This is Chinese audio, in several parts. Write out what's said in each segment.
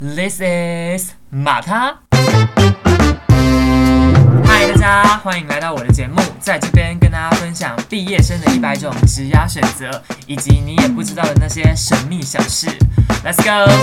This is 马他。嗨，大家欢迎来到我的节目，在这边跟大家分享毕业生的100种职涯选择，以及你也不知道的那些神秘小事。Let's go！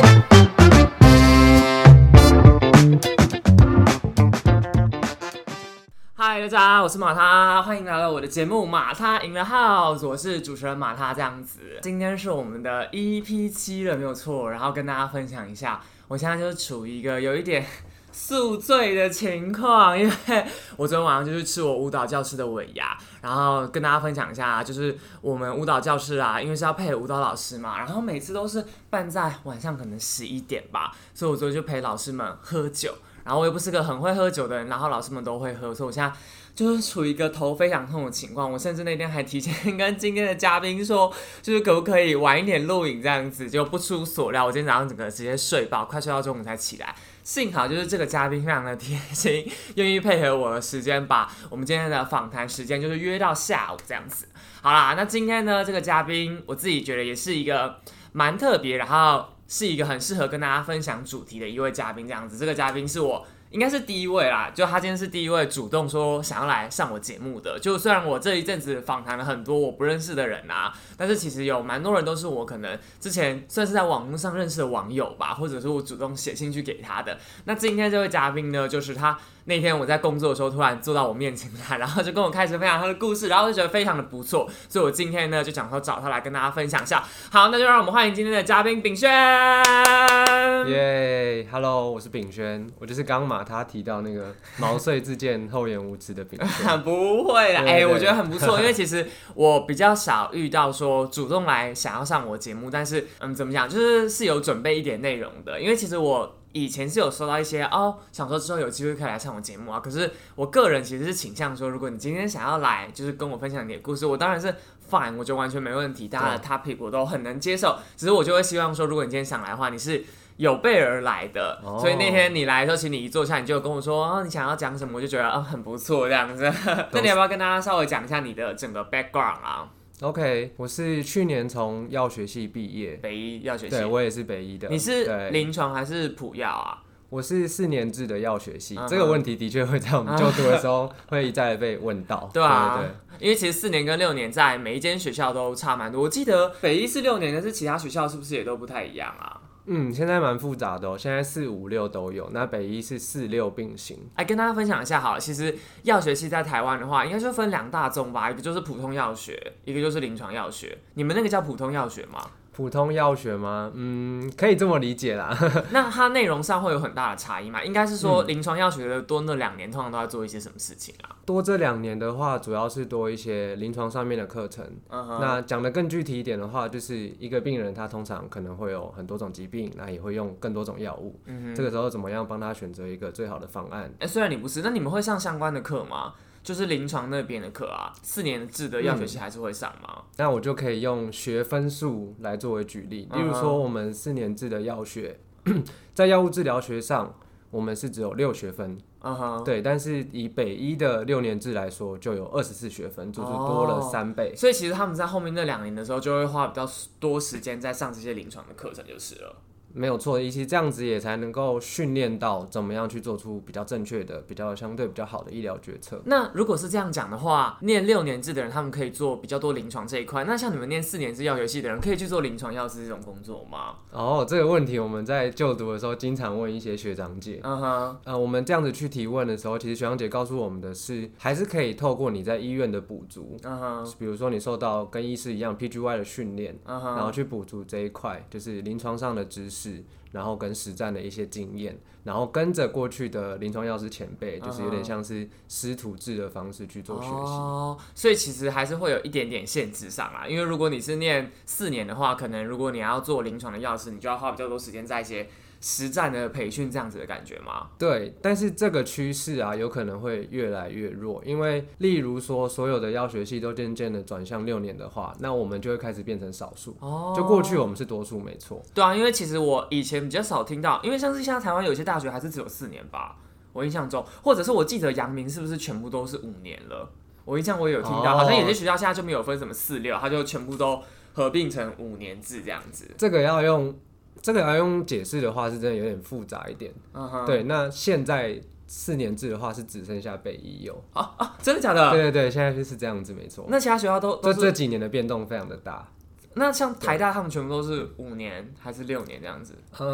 嗨，大家，我是马他，欢迎来到我的节目《马他 in the house》，我是主持人马他这样子。今天是我们的 EP7了，没有错。然后跟大家分享一下，我现在就是处于一个有一点宿醉的情况，因为我昨天晚上就是吃我舞蹈教室的尾牙，然后跟大家分享一下，就是我们舞蹈教室啊，因为是要配舞蹈老师嘛，然后每次都是办在晚上可能11点吧，所以我昨天就陪老师们喝酒。然后我又不是个很会喝酒的人，然后老师们都会喝，所以我现在就是处于一个头非常痛的情况。我甚至那天还提前跟今天的嘉宾说，就是可不可以晚一点录影这样子，就不出所料，我今天早上整个直接睡爆，快睡到中午才起来。幸好就是这个嘉宾非常的贴心，愿意配合我的时间，把我们今天的访谈时间就是约到下午这样子。好啦，那今天呢这个嘉宾，我自己觉得也是一个蛮特别，然后是一个很适合跟大家分享主题的一位嘉宾这样子。这个嘉宾是我应该是第一位啦，就他今天是第一位主动说想要来上我节目的。就虽然我这一阵子访谈了很多我不认识的人啊，但是其实有蛮多人都是我可能之前算是在网络上认识的网友吧，或者是我主动写信去给他的。那今天这位嘉宾呢，就是他那天我在工作的时候突然坐到我面前来，然后就跟我开始分享他的故事，然后就觉得非常的不错，所以我今天呢就想说找他来跟大家分享一下。好，那就让我们欢迎今天的嘉宾秉轩。 耶、Hello， 我是秉轩，我就是刚马他提到那个毛遂自荐、厚颜无耻的秉轩。 不会啦，我觉得很不错，因为其实我比较少遇到说主动来想要上我节目，但是怎么讲，就是有准备一点内容的，因为其实我以前是有收到一些想说之后有机会可以来上我节目啊。可是我个人其实是倾向说，如果你今天想要来，就是跟我分享你的故事，我当然是 fine， 我觉得完全没问题，大家的 topic 我都很能接受。只是我就会希望说，如果你今天想来的话，你是有备而来的。所以那天你来的时候，其实你一坐下，你就跟我说你想要讲什么，我就觉得很不错这样子。那你要不要跟大家稍微讲一下你的整个 background 啊 ？OK， 我是去年从药学系毕业， 北医药学系。 对，我也是北医的。 你是临床还是普药啊？ 我是4年制的药学系，这个问题的确会在我们就读的时候会一再被问到。 对啊，对，因为其实4年跟6年在每一间学校都差蛮多。我记得北医是6年，但是其他学校是不是也都不太一样啊？ 现在蛮复杂的现在4、5、6都有，那北医是4、6并行。 跟大家分享一下好了，其实药学系在台湾的话，应该就分2大宗吧，一个就是普通药学，一个就是临床药学。你们那个叫普通药学吗？ 普通药学吗？可以这么理解啦。 那它内容上会有很大的差异吗？应该是说临床药学的多那2年，通常都在做一些什么事情啊？ 多这2年的话，主要是多一些临床上面的课程。那讲得更具体一点的话，就是一个病人他通常可能会有很多种疾病，那也会用更多种药物。这个时候怎么样帮他选择一个最好的方案？ 虽然你不是，那你们会上相关的课吗？就是临床那边的课啊，4年制的药学系还是会上吗？ 那我就可以用学分数来作为举例，例如说我们4年制的药学，在药物治疗学上，我们是只有6学分。对，但是以北医的6年制来说，就有24学分，就是多了3倍。 所以其实他们在后面那2年的时候，就会花比较多时间在上这些临床的课程，就是了。 没有错，其实这样子也才能够训练到怎么样去做出比较正确的、比较相对比较好的医疗决策。 那如果是这样讲的话，念6年制的人，他们可以做比较多临床这一块。那像你们念4年制药学系的人，可以去做临床药师这种工作吗？ 这个问题我们在就读的时候经常问一些学长姐。我们这样子去提问的时候，其实学长姐告诉我们的是，还是可以透过你在医院的补足，比如说你受到跟医师一样 PGY 的训练，然后去补足这一块，就是临床上的知识。然后跟实战的一些经验，然后跟着过去的临床药师前辈，就是有点像是师徒制的方式去做学习。 所以其实还是会有一点点限制上啦。因为如果你是念4年的话，可能如果你要做临床的药师，你就要花比较多时间在一些实战的培训这样子的感觉吗？ 对，但是这个趋势啊，有可能会越来越弱，因为例如说所有的药学系都渐渐的转向6年的话，那我们就会开始变成少数。就过去我们是多数，没错。 对啊，因为其实我以前比较少听到，因为像是现在台湾有些大学还是只有4年吧，我印象中，或者是我记得阳明是不是全部都是5年了？我印象我有听到，好像有些学校现在就没有分什么4、6，它就全部都合并成5年制这样子。 这个要用解释的话，是真的有点复杂一点。对，那现在4年制的话是只剩下北一有真的假的？ 对对对，现在是这样子，没错。 那其他学校都这几年的变动非常的大。 那像台大他们全部都是5年还是6年这样子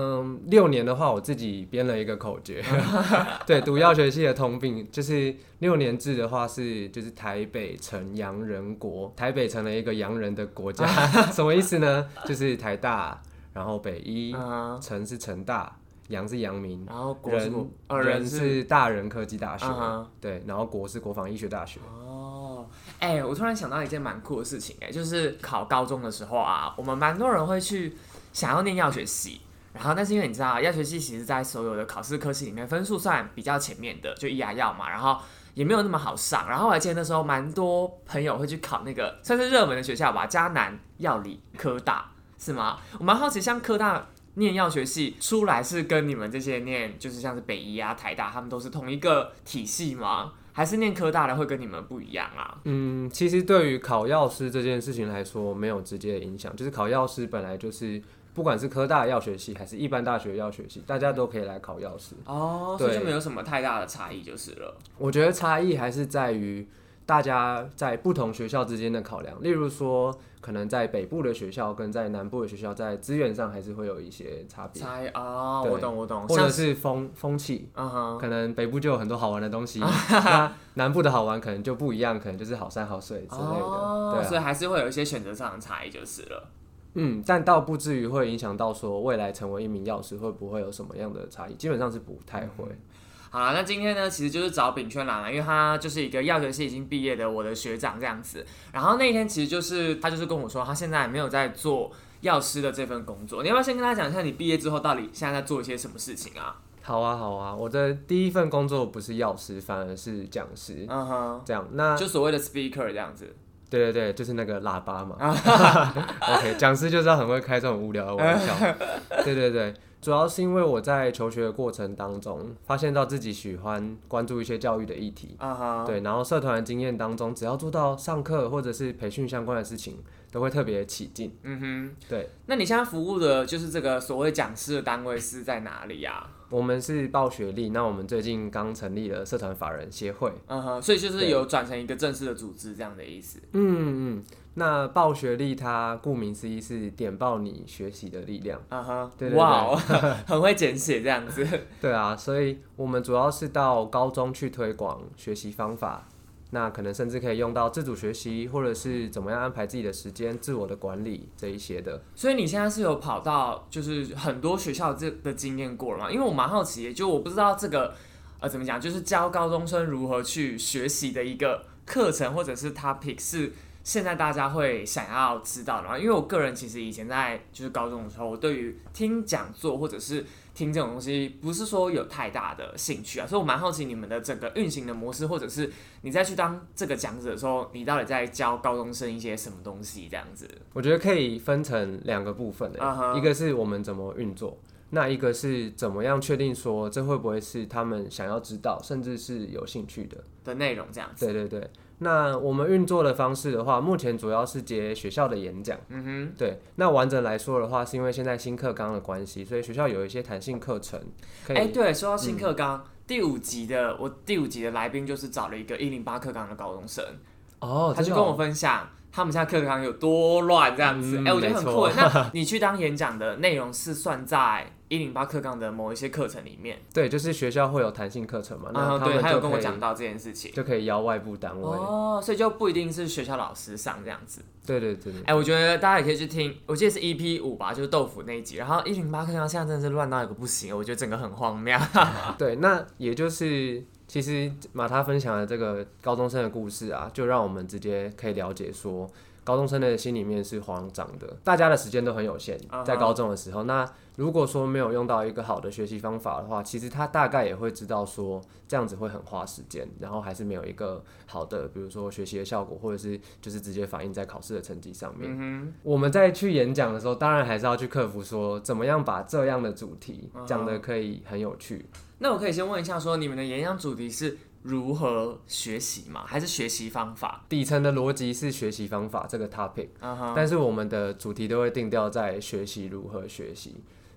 ？6年的话，我自己编了一个口诀，对，读药学系的通病就是6年制的话就是台北成洋人国，台北成了一个洋人的国家，什么意思呢？就是台大，然后北一，成是成大。阳是阳明， 然后人是大人科技大学，对，然后国是国防医学大学。 我突然想到一件蛮酷的事情，就是考高中的时候啊，我们蛮多人会去想要念药学系，然后但是因为你知道，药学系其实在所有的考试科系里面分数算比较前面的，就医牙药嘛，然后也没有那么好上。然后我还记得那时候蛮多朋友会去考那个算是热门的学校吧，嘉南、药理、科大，是吗？我蛮好奇，像科大念药学系出来是跟你们这些念，就是像是北医啊、台大，他们都是同一个体系吗？还是念科大的会跟你们不一样啊？ 其实对于考药师这件事情来说，没有直接的影响。就是考药师本来就是，不管是科大的药学系还是一般大学的药学系，大家都可以来考药师。 所以就没有什么太大的差异就是了。 我觉得差异还是在于大家在不同学校之间的考量，例如说，可能在北部的学校跟在南部的学校，在资源上还是会有一些差别。 我懂。 或者是风气，可能北部就有很多好玩的东西，那南部的好玩可能就不一样，可能就是好山好水之类的。 所以还是会有一些选择上的差异就是了。 但倒不至于会影响到说未来成为一名药师会不会有什么样的差异，基本上是不太会。 好啦，那今天呢，其实就是找秉轩来了，因为他就是一个药学系已经毕业的我的学长这样子。然后那一天其实就是他就是跟我说，他现在没有在做药师的这份工作。你要不要先跟他讲一下你毕业之后到底现在在做一些什么事情啊？ 好啊，我的第一份工作不是药师，反而是讲师。这样，那就所谓的 speaker 这样子。 对，就是那个喇叭嘛。OK， 讲师就是要很会开这种无聊的玩笑。对。主要是因为我在求学的过程当中，发现到自己喜欢关注一些教育的议题，对，然后社团的经验当中，只要做到上课或者是培训相关的事情，都会特别起劲。对。 那你现在服务的就是这个所谓讲师的单位是在哪里啊？ 我们是报学历，那我们最近刚成立了社团法人协会， 所以就是有转成一个正式的组织这样的意思。 那报学历它顾名思义是点爆你学习的力量。对， 哇，很会简写这样子。 对啊，所以我们主要是到高中去推广学习方法，那可能甚至可以用到自主学习，或者是怎么样安排自己的时间、自我的管理这一些的。 所以你现在是有跑到就是很多学校的经验过了吗？因为我蛮好奇，就我不知道这个怎么讲，就是教高中生如何去学习的一个课程或者是 topic 是现在大家会想要知道的吗？因为我个人其实以前在就是高中的时候，我对于听讲座或者是听这种东西不是说有太大的兴趣啊，所以我蛮好奇你们的整个运行的模式，或者是你在去当这个讲者的时候，你到底在教高中生一些什么东西这样子？ 我觉得可以分成2个部分一个是我们怎么运作，那一个是怎么样确定说这会不会是他们想要知道甚至是有兴趣的内容这样子。 对。那我们运作的方式的话，目前主要是接学校的演讲。对。那完整来说的话，是因为现在新课纲的关系，所以学校有一些弹性课程。 对，说到新课纲，第五集的来宾就是找了一个108课纲的高中生。他就跟我分享他们现在课纲有多乱这样子。我觉得很酷。那你去当演讲的内容是算在108课纲的某一些课程里面？ 对，就是学校会有弹性课程嘛。那他们他有跟我讲到这件事情， 就可以邀外部单位。 所以就不一定是学校老师上这样子。 对。 我觉得大家也可以去听，我记得是 EP5 吧，就是豆腐那一集。然后108课纲现在真的是乱到一个不行，我觉得整个很荒谬。 对，那也就是其实马他分享的这个高中生的故事啊，就让我们直接可以了解说，高中生的心里面是慌张的，大家的时间都很有限，在高中的时候，那如果说没有用到一个好的学习方法的话，其实他大概也会知道说这样子会很花时间，然后还是没有一个好的，比如说学习的效果，或者是就是直接反映在考试的成绩上面。我们在去演讲的时候，当然还是要去克服说怎么样把这样的主题讲得可以很有趣。 那我可以先问一下说，你们的演讲主题是如何学习吗？还是学习方法？ 底层的逻辑是学习方法这个 topic，但是我们的主题都会定调在学习如何学习。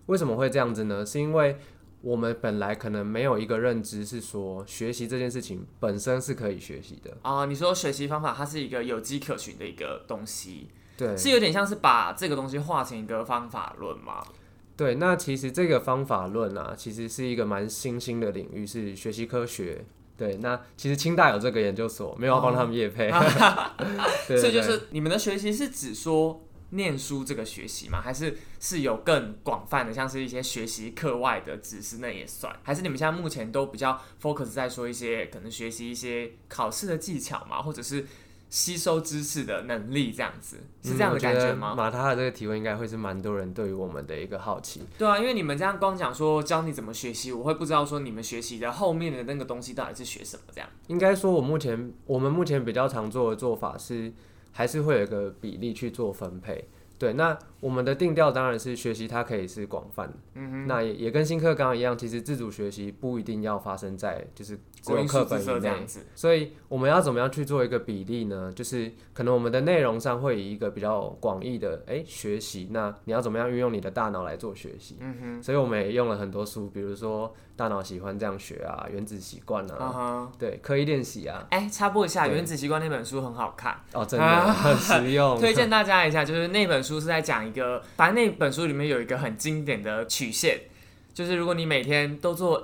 为什么会这样子呢？是因为我们本来可能没有一个认知是说学习这件事情本身是可以学习的你说学习方法它是一个有迹可循的一个东西， 对， 是有点像是把这个东西化成一个方法论吗？ 对，那其实这个方法论啊，其实是一个蛮新兴的领域，是学习科学。对，那其实清大有这个研究所，没有要帮他们业配。对， 所以就是你们的学习是指说念书这个学习吗？还是有更广泛的，像是一些学习课外的知识那也算？还是你们现在目前都比较 focus 在说一些可能学习一些考试的技巧嘛，或者是吸收知识的能力这样子，是这样的感觉吗？ 马他的这个提问应该会是蛮多人对于我们的一个好奇。 对啊，因为你们这样光讲说教你怎么学习，我会不知道说你们学习的后面的那个东西到底是学什么这样。 应该说我们目前比较常做的做法是，还是会有一个比例去做分配。对，那我们的定调当然是学习它可以是广泛的，那也跟新课纲一样，其实自主学习不一定要发生在就是只有课本以内，所以我们要怎么样去做一个比例呢？就是可能我们的内容上会以一个比较广义的学习，那你要怎么样运用你的大脑来做学习？所以我们也用了很多书，比如说大脑喜欢这样学啊，原子习惯啊，对，刻意练习啊。 插播一下，原子习惯那本书很好看哦，真的很实用， 推荐大家一下。就是那本书是在讲一个，反正那本书里面有一个很经典的曲线，就是如果你每天都做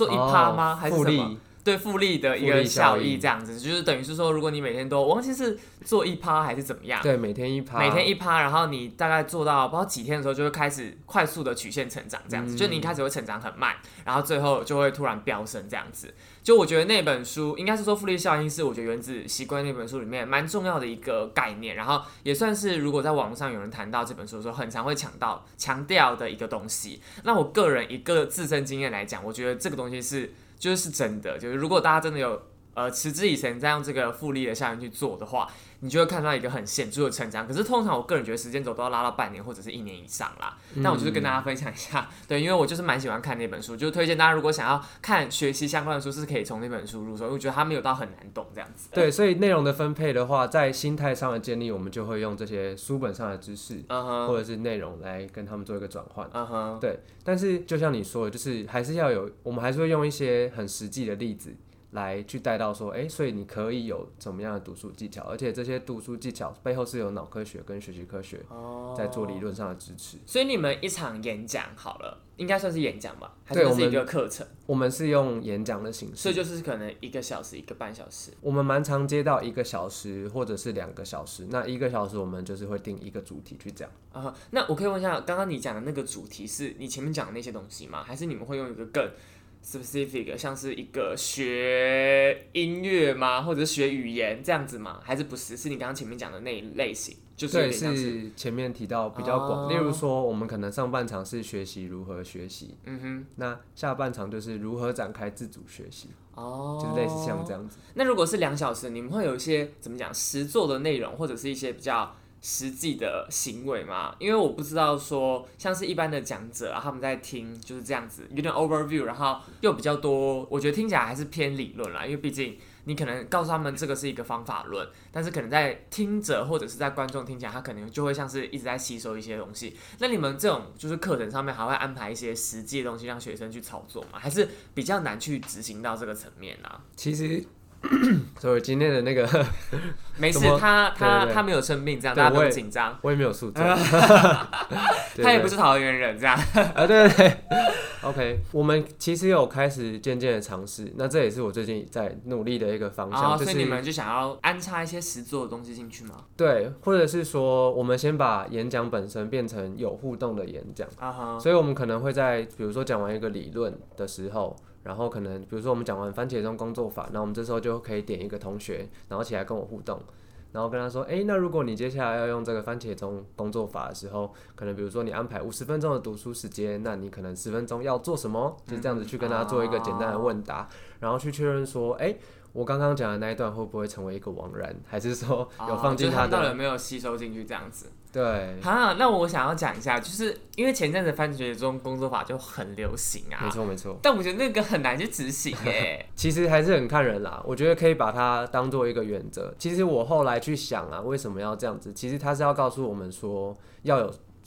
1%吗？还是什么？对，复利的一个效益这样子，就是等于是说，如果你每天都，我忘记是做1%还是怎么样， 对，每天1%， 每天1%，然后你大概做到不知道几天的时候，就会开始快速的曲线成长，这样子，就你一开始会成长很慢，然后最后就会突然飙升这样子。就我觉得那本书应该是说复利效应是我觉得原子习惯那本书里面蛮重要的一个概念，然后也算是如果在网络上有人谈到这本书的时候，很常会强调的一个东西。那我个人一个自身经验来讲，我觉得这个东西就是真的，就是如果大家真的有持之以恒在用这个复利的效应去做的话，你就会看到一个很显著的成长。可是通常我个人觉得时间轴都要拉到半年或者是1年以上啦。但我就是跟大家分享一下，对，因为我就是蛮喜欢看那本书，就推荐大家如果想要看学习相关的书，是可以从那本书入手，因为我觉得它没有到很难懂这样子。 对，所以内容的分配的话，在心态上的建立，我们就会用这些书本上的知识，或者是内容来跟他们做一个转换。对，但是就像你说的，就是还是要有，我们还是会用一些很实际的例子来去带到说，所以你可以有怎么样的读书技巧，而且这些读书技巧背后是有脑科学跟学习科学在做理论上的支持。 所以你们一场演讲好了，应该算是演讲吧，还是一个课程？ 我们是用演讲的形式， 所以就是可能1个小时、1个半小时。 我们蛮常接到1个小时或者是2个小时，那1个小时我们就是会定一个主题去讲。 那我可以问一下，刚刚你讲的那个主题是你前面讲的那些东西吗？还是你们会用一个更specific， 像是一个学音乐吗，或者是学语言这样子吗？还是不是？是你刚刚前面讲的那一类型，就是有点像是前面提到比较广，例如说我们可能上半场是学习如何学习，那下半场就是如何展开自主学习，就是类似像这样子。 那如果是2小时，你们会有一些怎么讲实作的内容，或者是一些比较实际的行为吗？因为我不知道说，像是一般的讲者他们在听就是这样子，有点 overview， 然后又比较多，我觉得听起来还是偏理论啦。因为毕竟你可能告诉他们这个是一个方法论，但是可能在听者或者是在观众听起来，他可能就会像是一直在吸收一些东西。那你们这种就是课程上面还会安排一些实际的东西让学生去操作吗？还是比较难去执行到这个层面啊？ 其实。所以今天的那个没事，他没有生病，这样大家不用紧张。 我也没有宿醉， 他也不是桃园人，这样。 对 ，OK， 我们其实有开始渐渐的尝试，那这也是我最近在努力的一个方向。 所以你们就想要安插一些实作的东西进去吗？ 对，或者是说，我们先把演讲本身变成有互动的演讲。所以我们可能会在比如说讲完一个理论的时候。然后可能比如说我们讲完番茄钟工作法，那我们这时候就可以点一个同学，然后起来跟我互动，然后跟他说，那如果你接下来要用这个番茄钟工作法的时候，可能比如说你安排50分钟的读书时间，那你可能10分钟要做什么？就这样子去跟他做一个简单的问答，然后去确认说，我刚刚讲的那一段会不会成为一个枉然，还是说有放进他的？ 到底有没有吸收进去这样子？ 对。 那我想要讲一下，就是因为前阵子番茄钟工作法就很流行啊， 没错。 但我觉得那个很难去执行其实还是很看人啦，我觉得可以把它当做一个原则。其实我后来去想啊，为什么要这样子？其实他是要告诉我们说，要有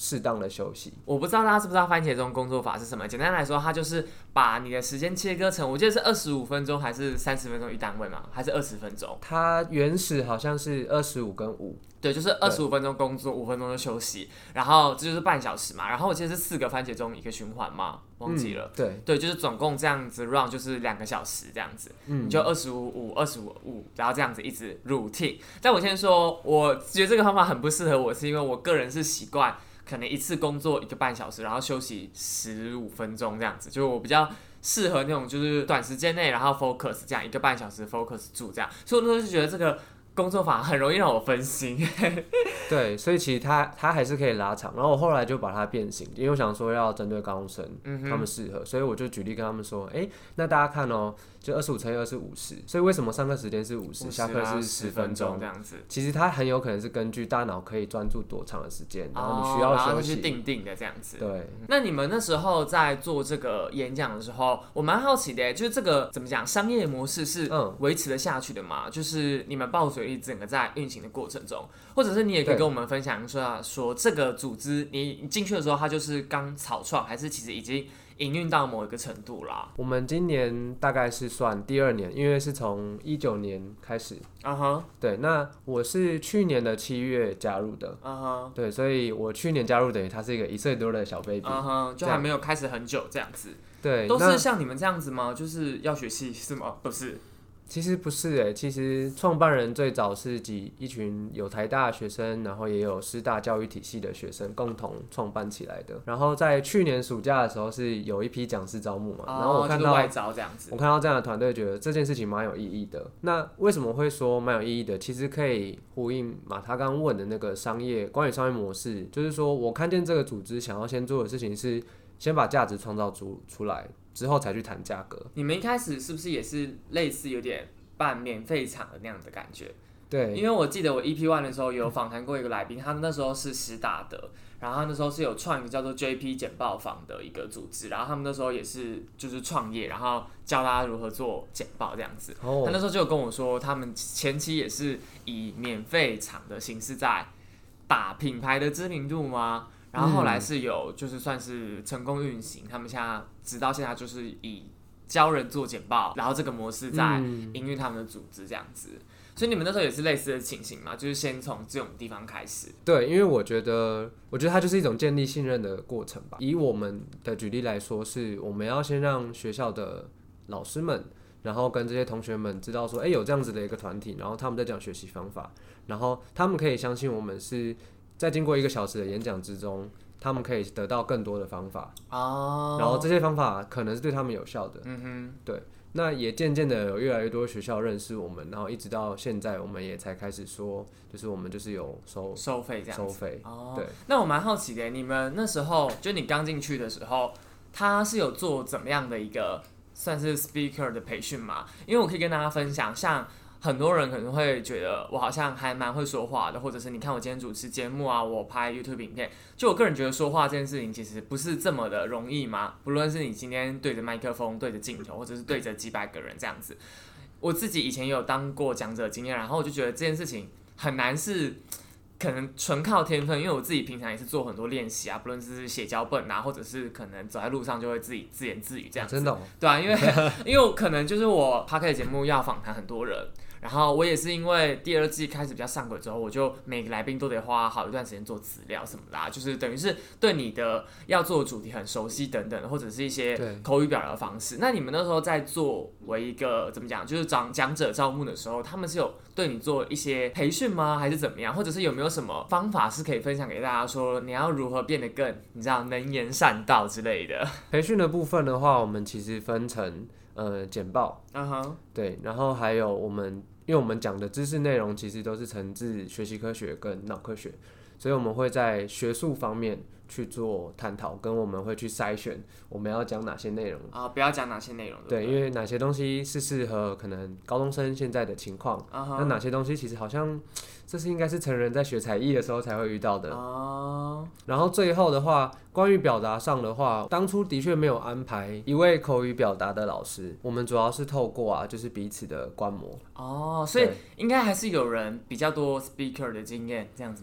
适当的休息。 我不知道大家知不知道番茄钟工作法是什么？简单来说，它就是把你的时间切割成，我记得是25分钟还是30分钟一单位嘛，还是20分钟？ 它原始好像是25跟5。 对，就是25分钟工作，5分钟就休息，然后这就是半小时嘛。然后我记得是4个番茄钟一个循环嘛，忘记了。对，就是总共这样子 run 就是2个小时这样子，你就25-5，然后这样子一直 routine。但我先说，我觉得这个方法很不适合我，是因为我个人是习惯可能一次工作1个半小时，然后休息15分钟这样子，就我比较适合那种就是短时间内然后 focus 这样1个半小时 focus 住这样，所以我那时候就觉得这个工作法很容易让我分心。 对，所以其实它还是可以拉长。然后我后来就把它变形，因为我想说要针对高中生，他们适合，所以我就举例跟他们说，那大家看哦，就25乘以2是50，所以为什么上课时间是50，下课是10分钟这样子？ 其实它很有可能是根据大脑可以专注多长的时间，然后你需要休息， 然后去定的这样子。 对。 那你们那时候在做这个演讲的时候，我蛮好奇的，就是这个怎么讲，商业模式是维持得下去的吗？就是你们爆水力整个在运行的过程中，或者是你也可以跟我们分享说这个组织你进去的时候，它就是刚草创，还是其实已经营运到某一个程度啦？ 我们今年大概是算第2年，因为是从19年开始。对，那我是去年的7月加入的。对，所以我去年加入等于他是一个1岁多的小 baby。 就还没有开始很久这样子。 对， 都是像你们这样子吗？就是药学系是吗？不是。 其实不是其实创办人最早是一群有台大的学生，然后也有师大教育体系的学生共同创办起来的。然后在去年暑假的时候是有一批讲师招募嘛，然后我看到就是外招这样子， 我看到这样的团队，觉得这件事情蛮有意义的。那为什么会说蛮有意义的？其实可以呼应他刚刚问的那个关于商业模式，就是说我看见这个组织想要先做的事情是先把价值创造出来。之后才去谈价格。 你们一开始是不是也是类似有点办免费场的那样的感觉？ 对， 因为我记得我 EP1 的时候有访谈过一个来宾，他那时候是师大的，然后他那时候是有创一个叫做 JP 简报坊的一个组织，然后他们那时候也是就是创业，然后教大家如何做简报这样子。他那时候就有跟我说，他们前期也是以免费场的形式在打品牌的知名度吗？然后后来是有就是算是成功运行，他们现在直到现在就是以教人做简报，然后这个模式在营运他们的组织这样子。所以你们那时候也是类似的情形嘛，就是先从这种地方开始。 对，因为我觉得它就是一种建立信任的过程吧。以我们的举例来说，是我们要先让学校的老师们，然后跟这些同学们知道说，有这样子的一个团体，然后他们在讲学习方法，然后他们可以相信我们是在经过1个小时的演讲之中，他们可以得到更多的方法然后这些方法可能是对他们有效的。对。那也渐渐的有越来越多学校认识我们，然后一直到现在，我们也才开始说，就是我们就是有收费这样子。 收费。对。 那我蛮好奇的，你们那时候就你刚进去的时候，他是有做怎么样的一个算是 speaker 的培训吗？因为我可以跟大家分享，像很多人可能会觉得我好像还蛮会说话的，或者是你看我今天主持节目啊，我拍 YouTube 影片，就我个人觉得说话这件事情其实不是这么的容易嘛。不论是你今天对着麦克风、对着镜头，或者是对着几百个人这样子，我自己以前也有当过讲者经验，然后我就觉得这件事情很难是可能纯靠天分，因为我自己平常也是做很多练习啊，不论是写脚本啊，或者是可能走在路上就会自己自言自语这样子。 真的对啊，因为我可能就是我 Podcast 节目要访谈很多人，然后我也是因为第2季开始比较上轨之后，我就每个来宾都得花好一段时间做资料什么的就是等于是对你的要做的主题很熟悉等等，或者是一些口语表达的方式。那你们那时候在作为一个怎么讲，就是讲者招募的时候，他们是有对你做一些培训吗？还是怎么样？或者是有没有什么方法是可以分享给大家，说你要如何变得更你知道能言善道之类的？ 培训的部分的话，我们其实分成简报，对，然后还有因为我们讲的知识内容其实都是承自学习科学跟脑科学，所以我们会在学术方面去做探讨，跟我们会去筛选我们要讲哪些内容不要讲哪些内容。 对，因为哪些东西是适合可能高中生现在的情况那哪些东西其实好像这是应该是成人在学才艺的时候才会遇到的然后最后的话，关于表达上的话，当初的确没有安排一位口语表达的老师，我们主要是透过就是彼此的观摩所以应该还是有人比较多 speaker 的经验这样子吗？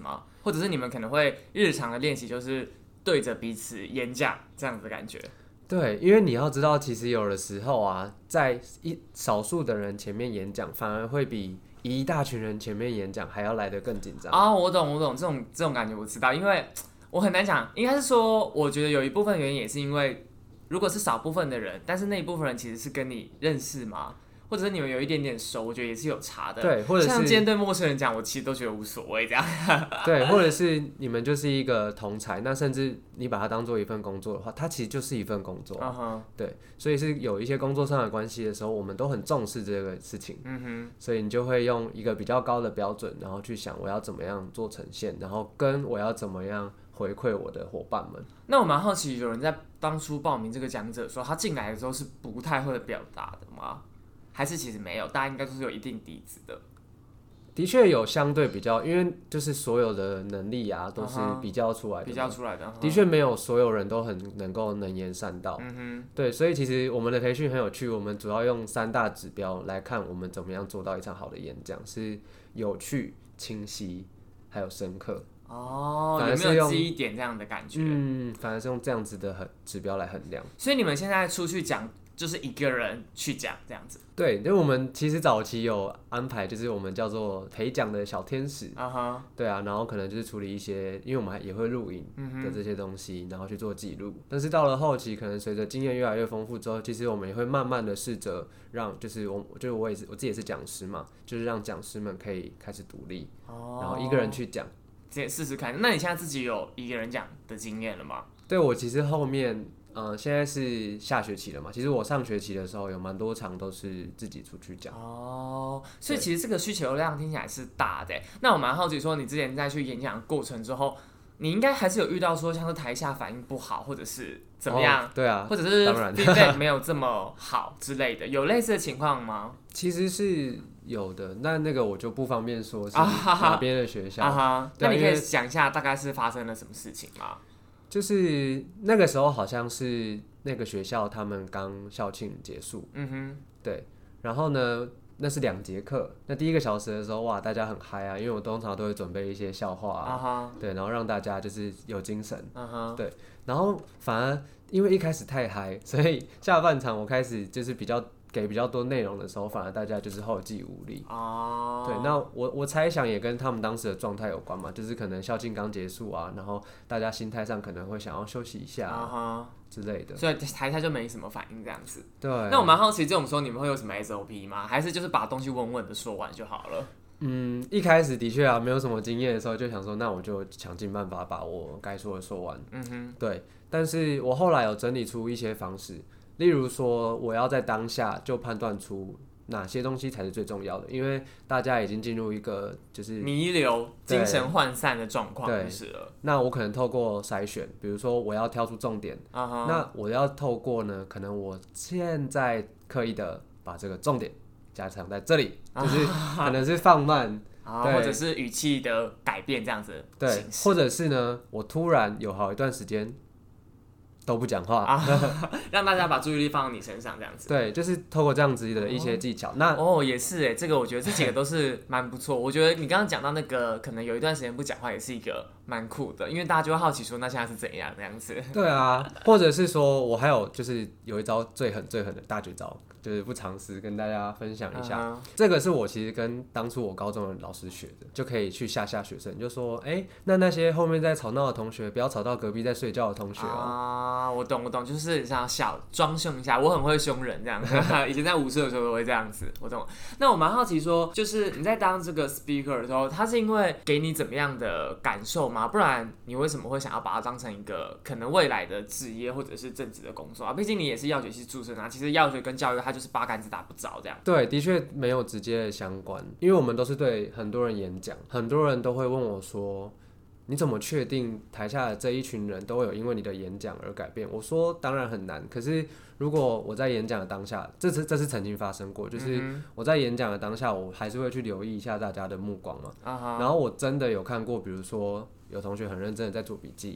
或者是你们可能会日常的练习就是对着彼此演讲这样子的感觉？ 对，因为你要知道，其实有的时候啊，在少数的人前面演讲，反而会比一大群人前面演讲还要来得更紧张。 我懂，这种感觉我知道，因为我很难讲，应该是说，我觉得有一部分原因也是因为，如果是少部分的人，但是那一部分人其实是跟你认识嘛，或者是你们有一点点熟，我觉得也是有差的。 对，或者是像今天对陌生人讲，我其实都觉得无所谓这样。 对，或者是你们就是一个同才，那甚至你把它当做一份工作的话，它其实就是一份工作。对，所以是有一些工作上的关系的时候，我们都很重视这个事情。所以你就会用一个比较高的标准，然后去想我要怎么样做呈现，然后跟我要怎么样回馈我的伙伴们。 那我蛮好奇，有人在当初报名这个讲者的时候，他进来的时候是不太会表达的吗？还是其实没有，大家应该都是有一定底子的。 的确有相对比较，因为就是所有的能力啊都是比较出来的，的确没有所有人都很能言善道。对，所以其实我们的培训很有趣，我们主要用3大指标来看我们怎么样做到一场好的演讲，是有趣、清晰，还有深刻。 有没有记忆点这样的感觉？ 反而是用这样子的指标来衡量。 所以你们现在出去讲，就是一个人去讲这样子。 对，因为我们其实早期有安排，就是我们叫做陪讲的小天使。对啊，然后可能就是处理一些，因为我们也会录影的这些东西，然后去做记录。但是到了后期，可能随着经验越来越丰富之后，其实我们也会慢慢的试着让，就是我自己也是讲师嘛，就是让讲师们可以开始独立，然后一个人去讲。 试试看。那你现在自己有一个人讲的经验了吗？ 对，我其实后面现在是下学期了嘛，其实我上学期的时候有蛮多场都是自己出去讲。 所以其实这个需求量听起来是大的。那我蛮好奇说，你之前在去演讲的过程之后，你应该还是有遇到说像是台下反应不好，或者是怎么样？ 对啊， 或者是 feedback 没有这么好之类的，有类似的情况吗？ 其实是有的，那个我就不方便说是哪边的学校。 那你可以讲一下大概是发生了什么事情吗？ 就是那个时候好像是那个学校他们刚校庆结束，对，然后呢，那是2节课，那第1个小时的时候，哇，大家很嗨啊，因为我通常都会准备一些笑话啊，对，然后让大家就是有精神，对，然后反而因为一开始太嗨，所以下半场我开始就是给比较多内容的时候，反而大家就是后继无力。对，那我猜想也跟他们当时的状态有关嘛，就是可能校庆刚结束啊，然后大家心态上可能会想要休息一下之类的， 所以台下就没什么反应这样子。 对， 那我蛮好奇，这种时候你们会有什么 SOP 吗？还是就是把东西稳稳的说完就好了？ 一开始的确啊，没有什么经验的时候，就想说，那我就想尽办法把我该说的说完。对，但是我后来有整理出一些方式。例如说，我要在当下就判断出哪些东西才是最重要的，因为大家已经进入一个就是弥留、精神涣散的状况，就是了。 那我可能透过筛选，比如说我要挑出重点，那我要透过呢，可能我现在刻意的把这个重点加强在这里，就是可能是放慢。 或者是语气的改变这样子， 对，或者是呢，我突然有好一段时间都不讲话， 让大家把注意力放到你身上，这样子。 对，就是透过这样子的一些技巧。 也是这个我觉得这几个都是蛮不错。我觉得你刚刚讲到那个，可能有一段时间不讲话，也是一个蛮酷的，因为大家就会好奇说，那现在是怎样那样子。 对啊，或者是说我还有就是有一招最狠的大绝招，就是不藏私，跟大家分享一下。这个是我其实跟当初我高中的老师学的，就可以去吓学生，就说，那些后面在吵闹的同学，不要吵到隔壁在睡觉的同学我懂，就是想装凶一下，我很会凶人这样。以前在武术的时候都会这样子，我懂。那我蛮好奇说，就是你在当这个 speaker 的时候，他是因为给你怎么样的感受吗？不然你为什么会想要把它当成一个可能未来的职业或者是正职的工作啊？毕竟你也是药学系出身啊，其实药学跟教育它就是八竿子打不着这样。 对，的确没有直接的相关，因为我们都是对很多人演讲，很多人都会问我说，你怎么确定台下的这一群人都会有因为你的演讲而改变？我说当然很难，可是如果我在演讲的当下，这是曾经发生过，就是我在演讲的当下，我还是会去留意一下大家的目光嘛。然后我真的有看过，比如说有同学很认真的在做笔记，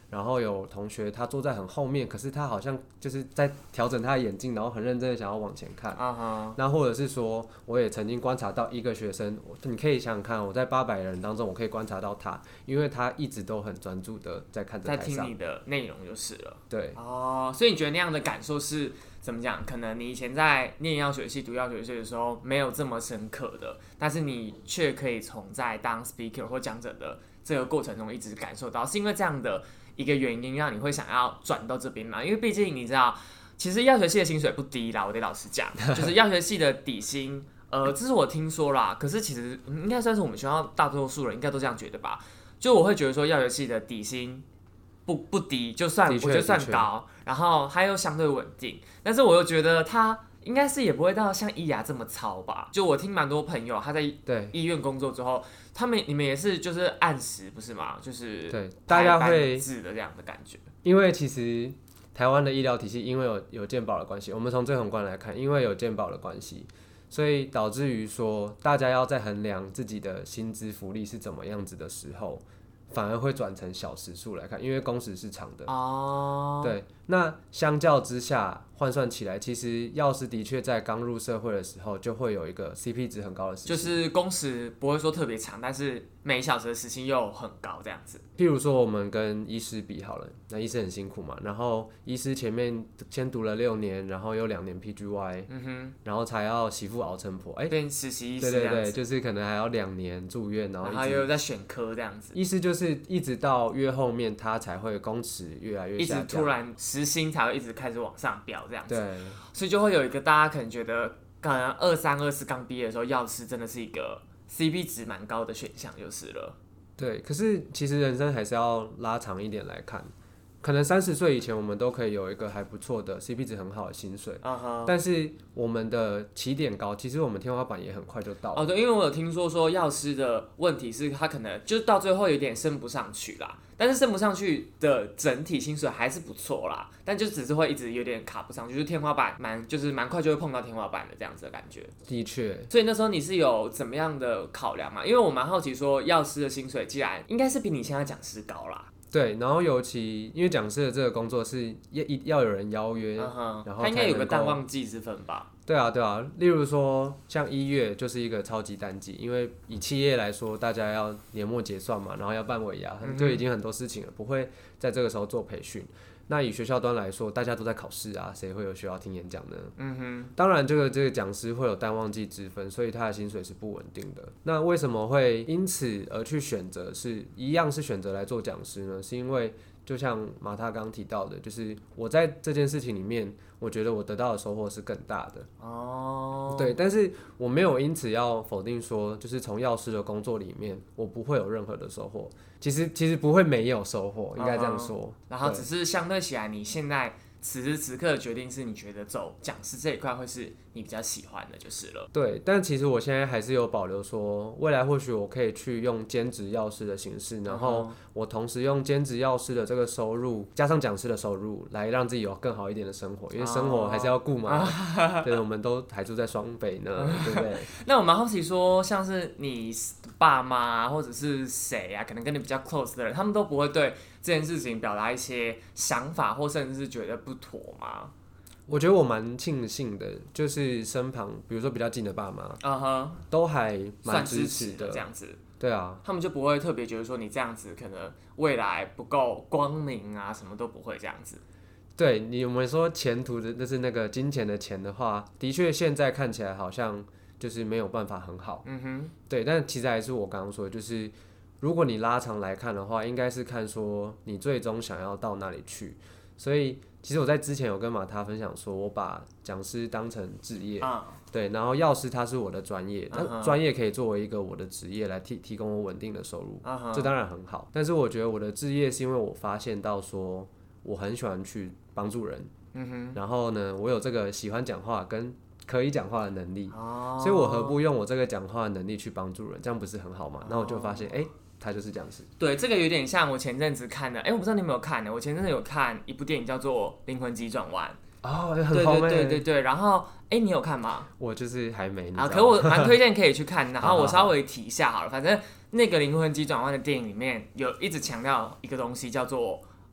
然后有同学他坐在很后面，可是他好像就是在调整他的眼镜，然后很认真的想要往前看。那或者是说，我也曾经观察到一个学生，你可以想想看，我在800人当中，我可以观察到他，因为他一直都很专注的在看着台上， 在听你的内容就是了。 对。 所以你觉得那样的感受是怎么讲？可能你以前在念药学系、读药学系的时候没有这么深刻的，但是你却可以从在当 speaker 或讲者的这个过程中一直感受到，是因为这样的一个原因让你会想要转到这边嘛？因为毕竟你知道，其实药学系的薪水不低啦，我得老实讲，就是药学系的底薪，这是我听说啦。可是其实应该算是我们学校大多数人应该都这样觉得吧？就我会觉得说药学系的底薪不低，我觉得算高，然后还有相对稳定，但是我又觉得它应该是也不会到像医牙这么糙吧？就我听蛮多朋友他在医院工作之后，你们也是就是按时不是吗？就是对大家会制的这样的感觉。 因为其实台湾的医疗体系因为有健保的关系，我们从最宏观来看，因为有健保的关系，所以导致于说大家要在衡量自己的薪资福利是怎么样子的时候，反而会转成小时数来看，因为工时是长的。对，那相较之下换算起来，其实药师的确在刚入社会的时候就会有一个 CP 值很高的时薪， 就是工时不会说特别长，但是每小时的时薪又很高这样子。 譬如说我们跟医师比好了，那医师很辛苦嘛，然后医师前面先读了6年，然后又2年 PGY，然后才要媳妇熬成婆， 变实习医师这样子。 对，就是可能还要2年住院，然后又在选科这样子。 医师就是一直到越后面他才会工时越来越下降， 一直突然时薪才会一直开始往上飙这样子。 对， 所以就会有一个大家可能觉得，可能23、24刚毕业的时候，药师真的是一个 CP 值蛮高的选项就是了。 对，可是其实人生还是要拉长一点来看，可能30岁以前我们都可以有一个还不错的 CP 值很好的薪水，但是我们的起点高，其实我们天花板也很快就到了。 对，因为我有听说药师的问题是他可能就是到最后有点升不上去啦，但是升不上去的整体薪水还是不错啦，但就只是会一直有点卡不上去，就是天花板蛮快就会碰到天花板的这样子的感觉。 的确， 所以那时候你是有怎么样的考量嘛？因为我蛮好奇说药师的薪水既然应该是比你现在讲师高啦。 对，然后尤其因为讲师的这个工作是要有人邀约，然后他应该有个淡旺季之分吧？ 对啊，例如说像1月就是一个超级淡季，因为以企业来说，大家要年末结算嘛，然后要办尾牙，就已经很多事情了，不会在这个时候做培训。那以学校端来说，大家都在考试啊，谁会有需要听演讲呢？当然这个讲师会有淡旺季之分，所以他的薪水是不稳定的。那为什么会因此而去选择一样是选择来做讲师呢？是因为就像马他刚提到的，就是我在这件事情里面，我觉得我得到的收获是更大的。对，但是我没有因此要否定说，就是从药师的工作里面，我不会有任何的收获。其实不会没有收获，应该这样说。 然后只是相对起来，你现在此时此刻的决定是你觉得走讲师这一块会是你比较喜欢的，就是了。 对，但其实我现在还是有保留说，未来或许我可以去用兼职药师的形式，然后我同时用兼职药师的这个收入加上讲师的收入，来让自己有更好一点的生活，因为生活还是要顾嘛。对，我们都还住在双北呢，对不对？ 那我蛮好奇说，像是你爸妈或者是谁啊，可能跟你比较 close 的人，他们都不会对这件事情表达一些想法，或甚至是觉得不妥吗？ 我觉得我蛮庆幸的，就是身旁比如说比较近的爸妈，都还蛮支持的这样子。 对啊， 他们就不会特别觉得说你这样子可能未来不够光明啊，什么都不会这样子。 对，我们说前途的，就是那个金钱的钱的话，的确现在看起来好像就是没有办法很好。对，但其实还是我刚刚说的，就是如果你拉长来看的话，应该是看说你最终想要到哪里去。所以其实我在之前有跟马他分享说，我把讲师当成志业，对，然后药师他是我的专业，专业可以作为一个我的职业来提供我稳定的收入，这当然很好。但是我觉得我的志业是因为我发现到说我很喜欢去帮助人，然后呢，我有这个喜欢讲话跟可以讲话的能力，所以我何不用我这个讲话的能力去帮助人，这样不是很好吗？然后我就发现，他就是这样子。 对，这个有点像我前阵子看的，我不知道你有没有看呢？我前阵子有看一部电影叫做《灵魂急转弯》。 很红对。然后，你有看吗？ 我就是还没。 可我蛮推荐可以去看。然后我稍微提一下好了，反正那个《灵魂急转弯》的电影里面有一直强调一个东西，叫做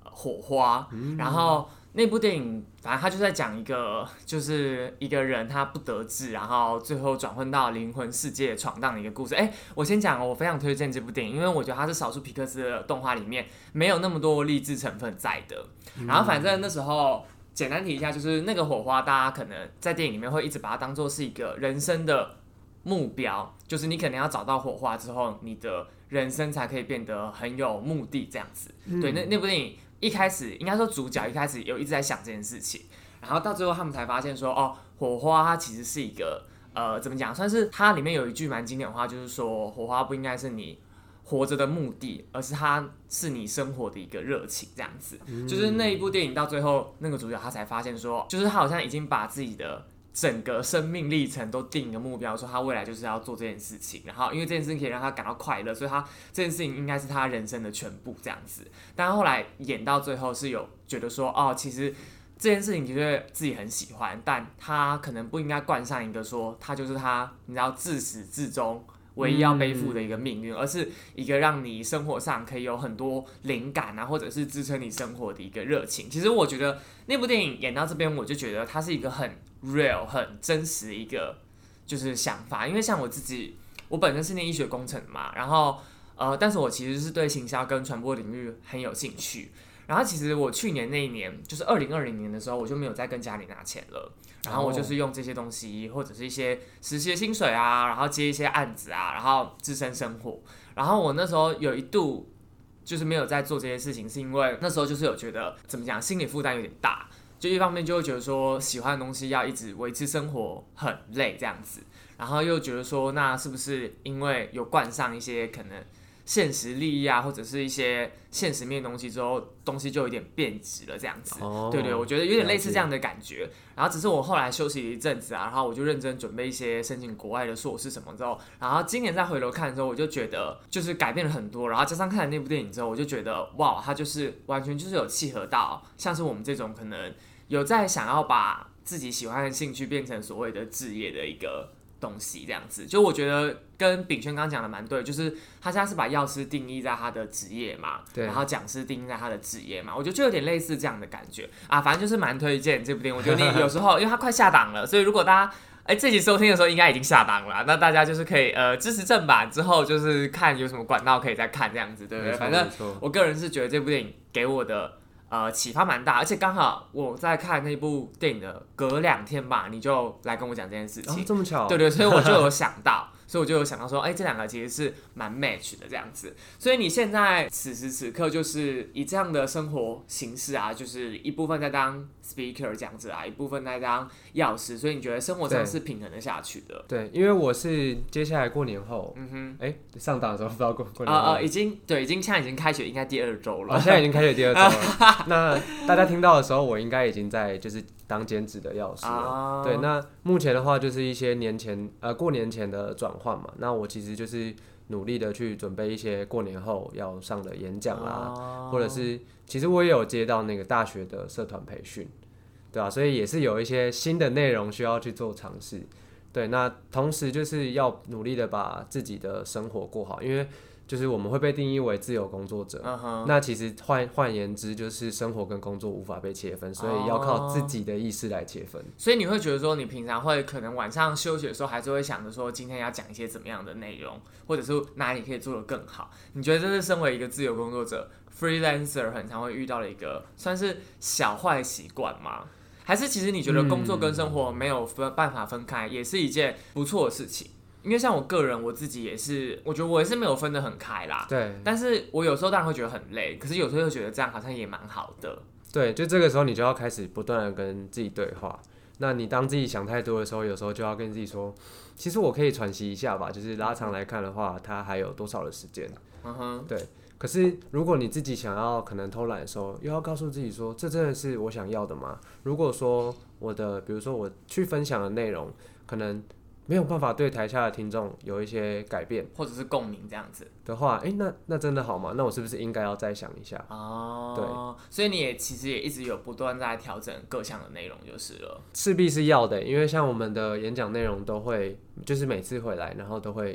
火花，然后那部电影反正他就在讲就是一个人他不得志，然后最后转换到灵魂世界闯荡的一个故事。我先讲我非常推荐这部电影，因为我觉得它是少数皮克斯的动画里面没有那么多励志成分在的。然后反正那时候简单提一下，就是那个火花，大家可能在电影里面会一直把它当做是一个人生的目标，就是你可能要找到火花之后，你的人生才可以变得很有目的这样子。对，那部电影一开始应该说主角一开始有一直在想这件事情，然后到最后他们才发现说，火花它其实是一个怎么讲，算是它里面有一句蛮经典的话，就是说火花不应该是你活着的目的，而是它是你生活的一个热情这样子。就是那一部电影到最后，那个主角他才发现说，就是他好像已经把自己的整个生命历程都定一个目标，说他未来就是要做这件事情，然后因为这件事情可以让他感到快乐，所以他这件事情应该是他人生的全部这样子。但后来演到最后是有觉得说，其实这件事情的确自己很喜欢，但他可能不应该冠上一个说他就是他，你知道自始至终唯一要背负的一个命运，而是一个让你生活上可以有很多灵感啊，或者是支撑你生活的一个热情。其实我觉得那部电影演到这边，我就觉得它是一个很 real、很真实的一个就是想法。因为像我自己，我本身是念医学工程嘛，然后但是我其实是对行销跟传播领域很有兴趣。然后其实我去年那一年，就是2020年的时候，我就没有再跟家里拿钱了。然后我就是用这些东西，或者是一些实习的薪水啊，然后接一些案子啊，然后自身生活。然后我那时候有一度就是没有在做这些事情，是因为那时候就是有觉得怎么讲，心理负担有点大。就一方面就会觉得说喜欢的东西要一直维持生活很累这样子，然后又觉得说那是不是因为有冠上一些可能现实利益啊，或者是一些现实面的东西之后，东西就有点变质了这样子。对，我觉得有点类似这样的感觉。然后只是我后来休息了一阵子啊，然后我就认真准备一些申请国外的硕士什么之后，然后今年再回头看的时候，我就觉得就是改变了很多。然后加上看了那部电影之后，我就觉得哇，它就是完全就是有契合到像是我们这种可能有在想要把自己喜欢的兴趣变成所谓的志业的一个东西这样子。就我觉得跟秉轩刚刚讲的蛮对，就是他现在是把药师定义在他的职业嘛，然后讲师定义在他的职业嘛，我觉得就有点类似这样的感觉啊。反正就是蛮推荐这部电影，我觉得你有时候因为它快下档了，所以如果大家这集收听的时候应该已经下档了，那大家就是可以支持正版之后，就是看有什么管道可以再看这样子，对不对？反正我个人是觉得这部电影给我的启发蛮大，而且刚好我在看那部电影的隔2天吧，你就来跟我讲这件事情， 这么巧？ 对，所以我就有想到。所以我就有想到说，这两个其实是蛮 match 的这样子。所以你现在此时此刻就是以这样的生活形式啊，就是一部分在当 speaker 这样子啊，一部分在当药师，所以你觉得生活上是平衡的下去的。 对，因为我是接下来过年后，上档的时候不知道过年后， 现在已经开学，应该第2周了。 现在已经开学第2周了。那大家听到的时候，我应该已经在就是当兼职的药师了。对，那目前的话就是一些过年前的转换嘛。那我其实就是努力的去准备一些过年后要上的演讲啦，或者是其实我也有接到那个大学的社团培训，对啊，所以也是有一些新的内容需要去做尝试。对，那同时就是要努力的把自己的生活过好，因为就是我们会被定义为自由工作者，那其实换言之就是生活跟工作无法被切分，所以要靠自己的意识来切分。 所以你会觉得说，你平常会可能晚上休息的时候，还是会想着说今天要讲一些怎么样的内容，或者是哪里可以做得更好？你觉得这是身为一个自由工作者 freelancer 很常会遇到的一个算是小坏习惯吗？还是其实你觉得工作跟生活没有办法分开，也是一件不错的事情？因为像我个人，我自己也是，我觉得我也是没有分得很开啦。 对。 但是我有时候当然会觉得很累，可是有时候又觉得这样好像也蛮好的。 对，就这个时候你就要开始不断的跟自己对话。那你当自己想太多的时候，有时候就要跟自己说，其实我可以喘息一下吧。就是拉长来看的话，它还有多少的时间？对。可是如果你自己想要可能偷懒的时候，又要告诉自己说，这真的是我想要的吗？如果说比如说我去分享的内容，可能没有办法对台下的听众有一些改变， 或者是共鸣这样子的话，那真的好吗？那我是不是应该要再想一下？对， 所以你其实也一直有不断在调整各项的内容就是了。 势必是要的，因为像我们的演讲内容都会，就是每次回来，然后都会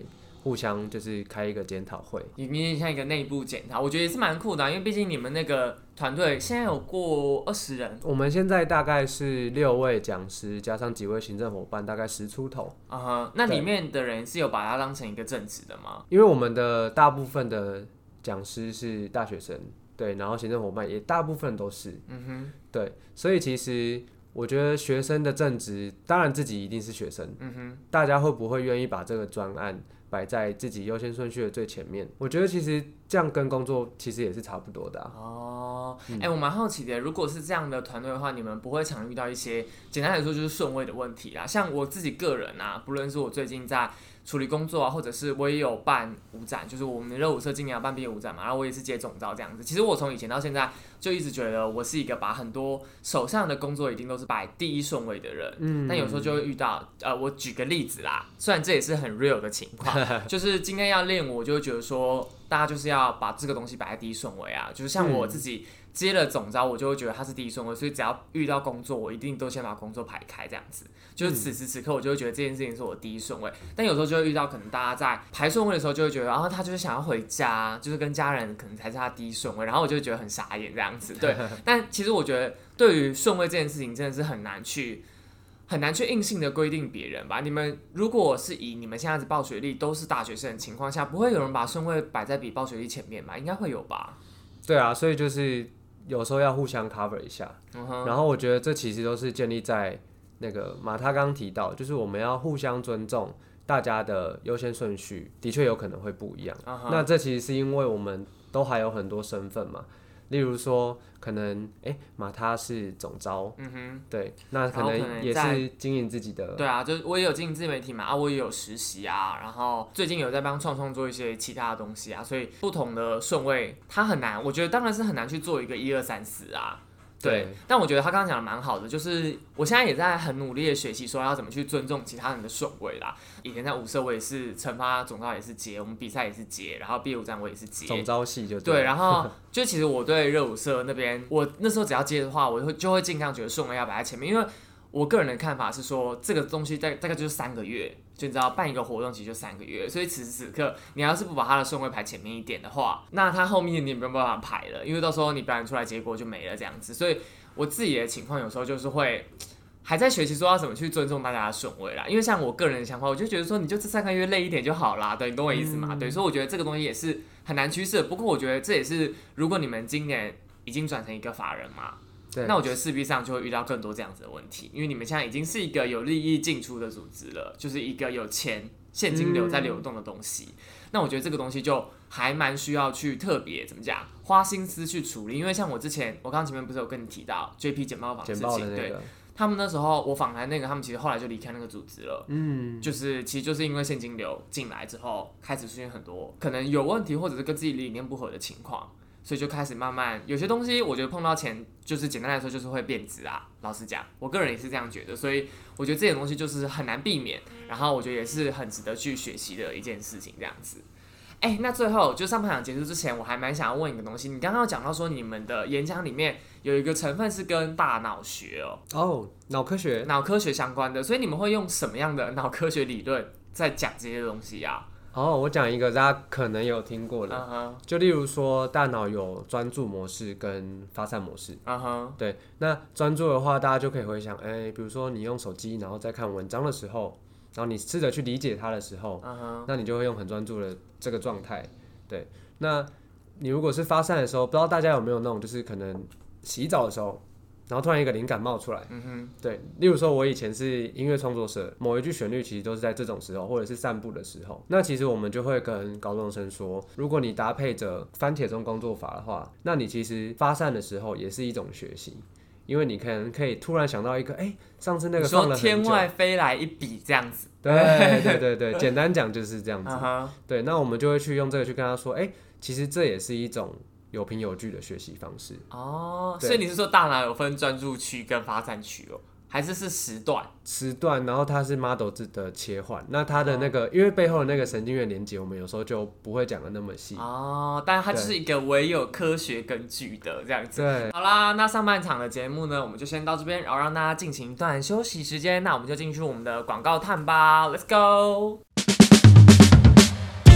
互相就是开一个检讨会， 你像一个内部检讨，我觉得也是蛮酷的因为毕竟你们那个团队现在有过20人。 我们现在大概是6位讲师加上几位行政伙伴，大概10出头。 那里面的人是有把它当成一个正职的吗？ 因为我们的大部分的讲师是大学生，对，然后行政伙伴也大部分都是，对，所以其实我觉得学生的正职，当然自己一定是学生，大家会不会愿意把这个专案摆在自己优先顺序的最前面？我觉得其实这样跟工作其实也是差不多的我蛮好奇的，如果是这样的团队的话，你们不会常遇到一些简单来说就是顺位的问题啦？像我自己个人不论是我最近在处理工作或者是我也有办舞展，就是我们热舞社今年要办毕业舞展嘛，然后我也是接总召这样子。其实我从以前到现在就一直觉得我是一个把很多手上的工作一定都是摆第1顺位的人，但有时候就会遇到我举个例子啦，虽然这也是很 real 的情况，就是今天要练我就会觉得说大家就是要把这个东西摆在第1顺位就是像我自己接了总召，我就会觉得它是第1顺位，所以只要遇到工作，我一定都先把工作排开，这样子。就是此时此刻，我就会觉得这件事情是我第1顺位。但有时候就会遇到，可能大家在排顺位的时候，就会觉得，他就是想要回家，就是跟家人可能才是他第1顺位，然后我就会觉得很傻眼这样子。对，但其实我觉得对于顺位这件事情，真的是很难去硬性的规定别人吧。你们如果是以你们现在的报学历都是大学生的情况下，不会有人把顺位摆在比报学历前面吧？应该会有吧？ 对啊，所以就是有时候要互相 cover 一下，然后我觉得这其实都是建立在那个马他刚提到，就是我们要互相尊重大家的优先顺序，的确有可能会不一样。那这其实是因为我们都还有很多身份嘛，例如说可能马他是总召，对，那可能也是经营自己的， 对啊，就是我也有经营自媒体嘛，我也有实习然后最近有在帮创做一些其他的东西所以不同的顺位它很难，我觉得当然是很难去做一个1、2、3、4对，但我觉得他刚刚讲的蛮好的，就是我现在也在很努力的学习，说要怎么去尊重其他人的顺位啦。以前在舞社我也是惩罚总召也是接，我们比赛也是接，然后毕业舞展我也是接， 总召系就对。然后就其实我对热舞社那边，我那时候只要接的话，我就会尽量觉得顺位要摆在前面，因为我个人的看法是说，这个东西大概就是3个月，就你知道办一个活动其实就3个月，所以此时此刻你要是不把它的顺位排前面一点的话，那它后面你也没有办法排了，因为到时候你表演出来结果就没了这样子。所以我自己的情况有时候就是会还在学习说要怎么去尊重大家的顺位啦，因为像我个人的想法，我就觉得说你就这3个月累一点就好啦，对，你懂我意思吗？对，所以我觉得这个东西也是很难趋势的。不过我觉得这也是如果你们今年已经转成一个法人嘛。那我觉得势必上就会遇到更多这样子的问题，因为你们现在已经是一个有利益进出的组织了，就是一个有钱现金流在流动的东西。那我觉得这个东西就还蛮需要去特别怎么讲，花心思去处理。因为像我之前，我刚刚前面不是有跟你提到 JP 简报坊的事情，对，他们那时候我访谈那个，他们其实后来就离开那个组织了，就是其实就是因为现金流进来之后，开始出现很多可能有问题或者是跟自己理念不合的情况。所以就开始慢慢有些东西，我觉得碰到钱，就是简单来说就是会变质老实讲，我个人也是这样觉得，所以我觉得这些东西就是很难避免，然后我觉得也是很值得去学习的一件事情，这样子。那最后就上半场结束之前，我还蛮想要问一个东西，你刚刚有讲到说你们的演讲里面有一个成分是跟大脑学脑科学相关的，所以你们会用什么样的脑科学理论在讲这些东西我讲一个大家可能有听过的，就例如说大脑有专注模式跟发散模式。对，那专注的话，大家就可以回想，比如说你用手机，然后在看文章的时候，然后你试着去理解它的时候，那你就会用很专注的这个状态。对，那你如果是发散的时候，不知道大家有没有那种，就是可能洗澡的时候，然后突然一个灵感冒出来，对，例如说我以前是音乐创作社，某一句旋律其实都是在这种时候，或者是散步的时候，那其实我们就会跟高中生说，如果你搭配着番茄钟工作法的话，那你其实发散的时候也是一种学习，因为你可能可以突然想到一个，上次那个放了很久， 说天外飞来一笔这样子， 对，简单讲就是这样子，对，那我们就会去用这个去跟他说，其实这也是一种有凭有据的学习方式所以你是说大脑有分专注区跟发散区还是时段， 然后它是 model 的切换，那它的那个因为背后的那个神经元连接，我们有时候就不会讲的那么细但它就是一个唯有科学根据的这样子。 对， 好啦，那上半场的节目呢，我们就先到这边，然后让大家进行一段休息时间。那我们就进去我们的广告探吧 ，Let's go。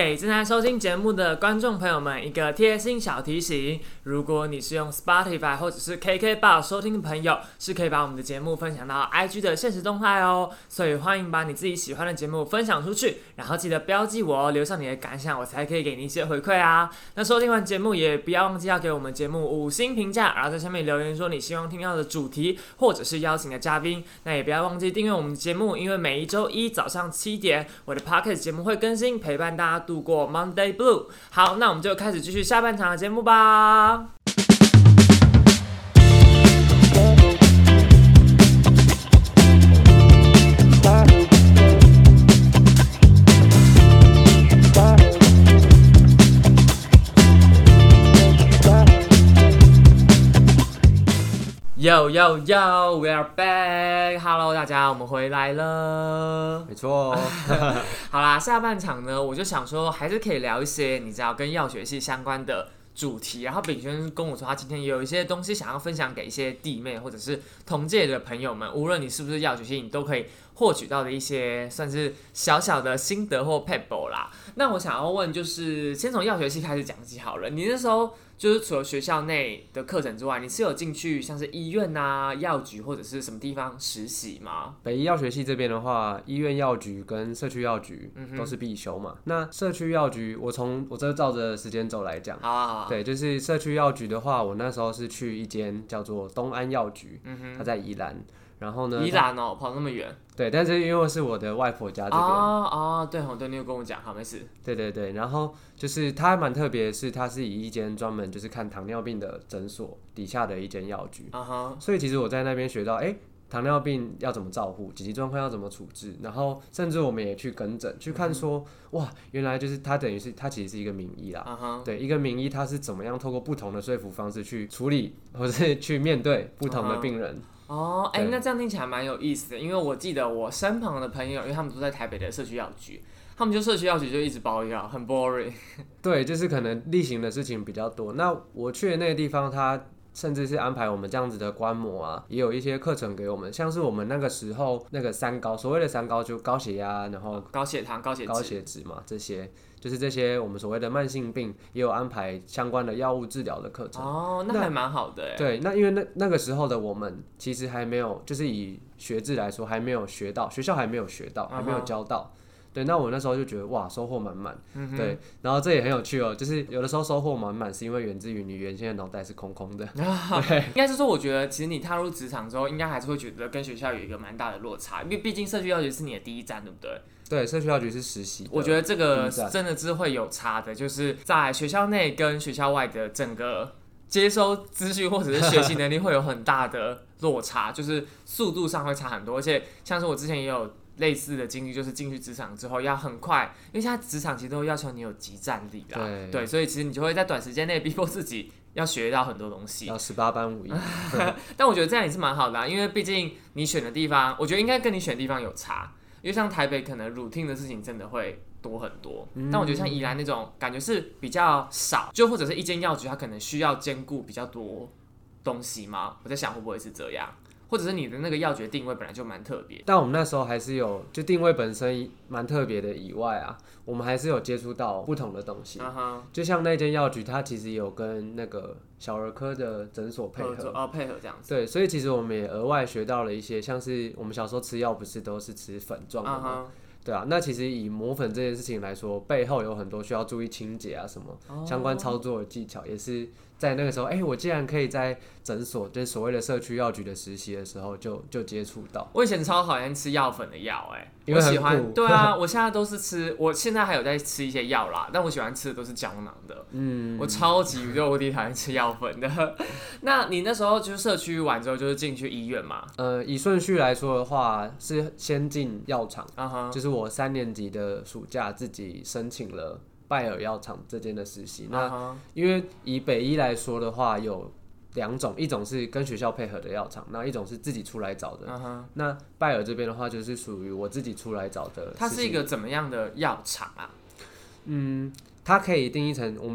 给正在收听节目的观众朋友们一个贴心小提醒，如果你是用 Spotify 或者是 KKBOX 收听的朋友，是可以把我们的节目分享到 IG 的限时动态哦，所以欢迎把你自己喜欢的节目分享出去，然后记得标记我哦，留下你的感想，我才可以给你一些回馈啊。那收听完节目也不要忘记要给我们节目5星评价，然后在下面留言说你希望听到的主题或者是邀请的嘉宾。那也不要忘记订阅我们的节目，因为每一周一早上7点，我的 Podcast 节目会更新，陪伴大家度过 Monday Blue。好，那我们就开始继续下半场的节目吧。Yo yo yo, we are back. Hello， 大家，我们回来了。 没错。 好啦，下半场呢，我就想说，还是可以聊一些你知道跟药学系相关的主题。然后秉轩跟我说，他今天也有一些东西想要分享给一些弟妹或者是同届的朋友们，无论你是不是药学系，你都可以获取到的一些算是小小的心得或 pebble 啦。那我想要问，就是先从药学系开始讲起好了。你那时候就是除了学校内的课程之外，你是有进去像是医院啊、药局或者是什么地方实习吗？ 北医药学系这边的话，医院药局跟社区药局都是必修嘛。那社区药局，我这照着时间轴来讲， 好。 对，就是社区药局的话，我那时候是去一间叫做东安药局，它在宜兰。然后呢？ 宜兰哦，跑那么远。 对，但是因为是我的外婆家这边。 对，你有跟我讲，好，没事。 对，然后就是它蛮特别的是，它是以一间专门就是看糖尿病的诊所底下的一间药局。所以其实我在那边学到，糖尿病要怎么照护，紧急状况要怎么处置，然后甚至我们也去跟诊，去看说，哇，原来就是它等于是它其实是一个名医啦。对，一个名医他是怎么样透过不同的说服方式去处理或是去面对不同的病人。 那这样听起来蛮有意思的，因为我记得我身旁的朋友，因为他们都在台北的社区药局，他们就社区药局就一直包药，很 boring。 对，就是可能例行的事情比较多。那我去的那个地方，他甚至是安排我们这样子的观摩啊，也有一些课程给我们，像是我们那个时候那个三高，所谓的三高就高血压，然后高血糖、高血脂嘛，这些就是这些我们所谓的慢性病，也有安排相关的药物治疗的课程。 那还蛮好的耶。 对，那因为那个时候的我们其实还没有，就是以学制来说还没有学到，学校还没有学到，还没有教到。对，那我那时候就觉得哇，收获满满。对，然后这也很有趣哦，就是有的时候收获满满，是因为源自于你原先的脑袋是空空的。对， 应该是说，我觉得其实你踏入职场之后，应该还是会觉得跟学校有一个蛮大的落差，因为毕竟社区药局是你的第一站，对不对？ 对，社区药局是实习。 我觉得这个真的是会有差的，就是在学校内跟学校外的整个接收资讯或者是学习能力会有很大的落差，就是速度上会差很多。而且像是我之前也有类似的经历，就是进去职场之后要很快，因为现在职场其实都要求你有即战力啦，对，所以其实你就会在短时间内逼迫自己要学到很多东西， 要18般武艺。 但我觉得这样也是蛮好的因为毕竟你选的地方，我觉得应该跟你选的地方有差，因为像台北可能 routine 的事情真的会多很多，但我觉得像宜兰那种感觉是比较少，就或者是一间药局它可能需要兼顾比较多东西嘛，我在想会不会是这样。或者是你的那个药局定位本来就蛮特别， 但我们那时候还是有，就定位本身蛮特别的以外啊，我们还是有接触到不同的东西。就像那间药局，它其实有跟那个小儿科的诊所配合， 配合这样子。 对，所以其实我们也额外学到了一些，像是我们小时候吃药不是都是吃粉状的吗？对啊，那其实以磨粉这件事情来说，背后有很多需要注意清洁啊什么相关操作的技巧，也是在那个时候，我竟然可以在诊所，就是所谓的社区药局的实习的时候就接触到。 我以前超讨厌吃药粉的药， 因为很苦。 我喜欢，对啊，我现在都是吃，我现在还有在吃一些药啦，但我喜欢吃的都是胶囊的。我超级宇宙无敌讨厌吃药粉的。那你那时候就是社区完之后，就是进去医院嘛？ 以顺序来说的话，是先进药厂，就是我3年级的暑假自己申请了拜耳药厂这间的实习。那因为以北医来说的话，有2种，一种是跟学校配合的药厂，那一种是自己出来找的。那拜耳这边的话，就是属于我自己出来找的。 它是一个怎么样的药厂啊？ 它可以定义成我们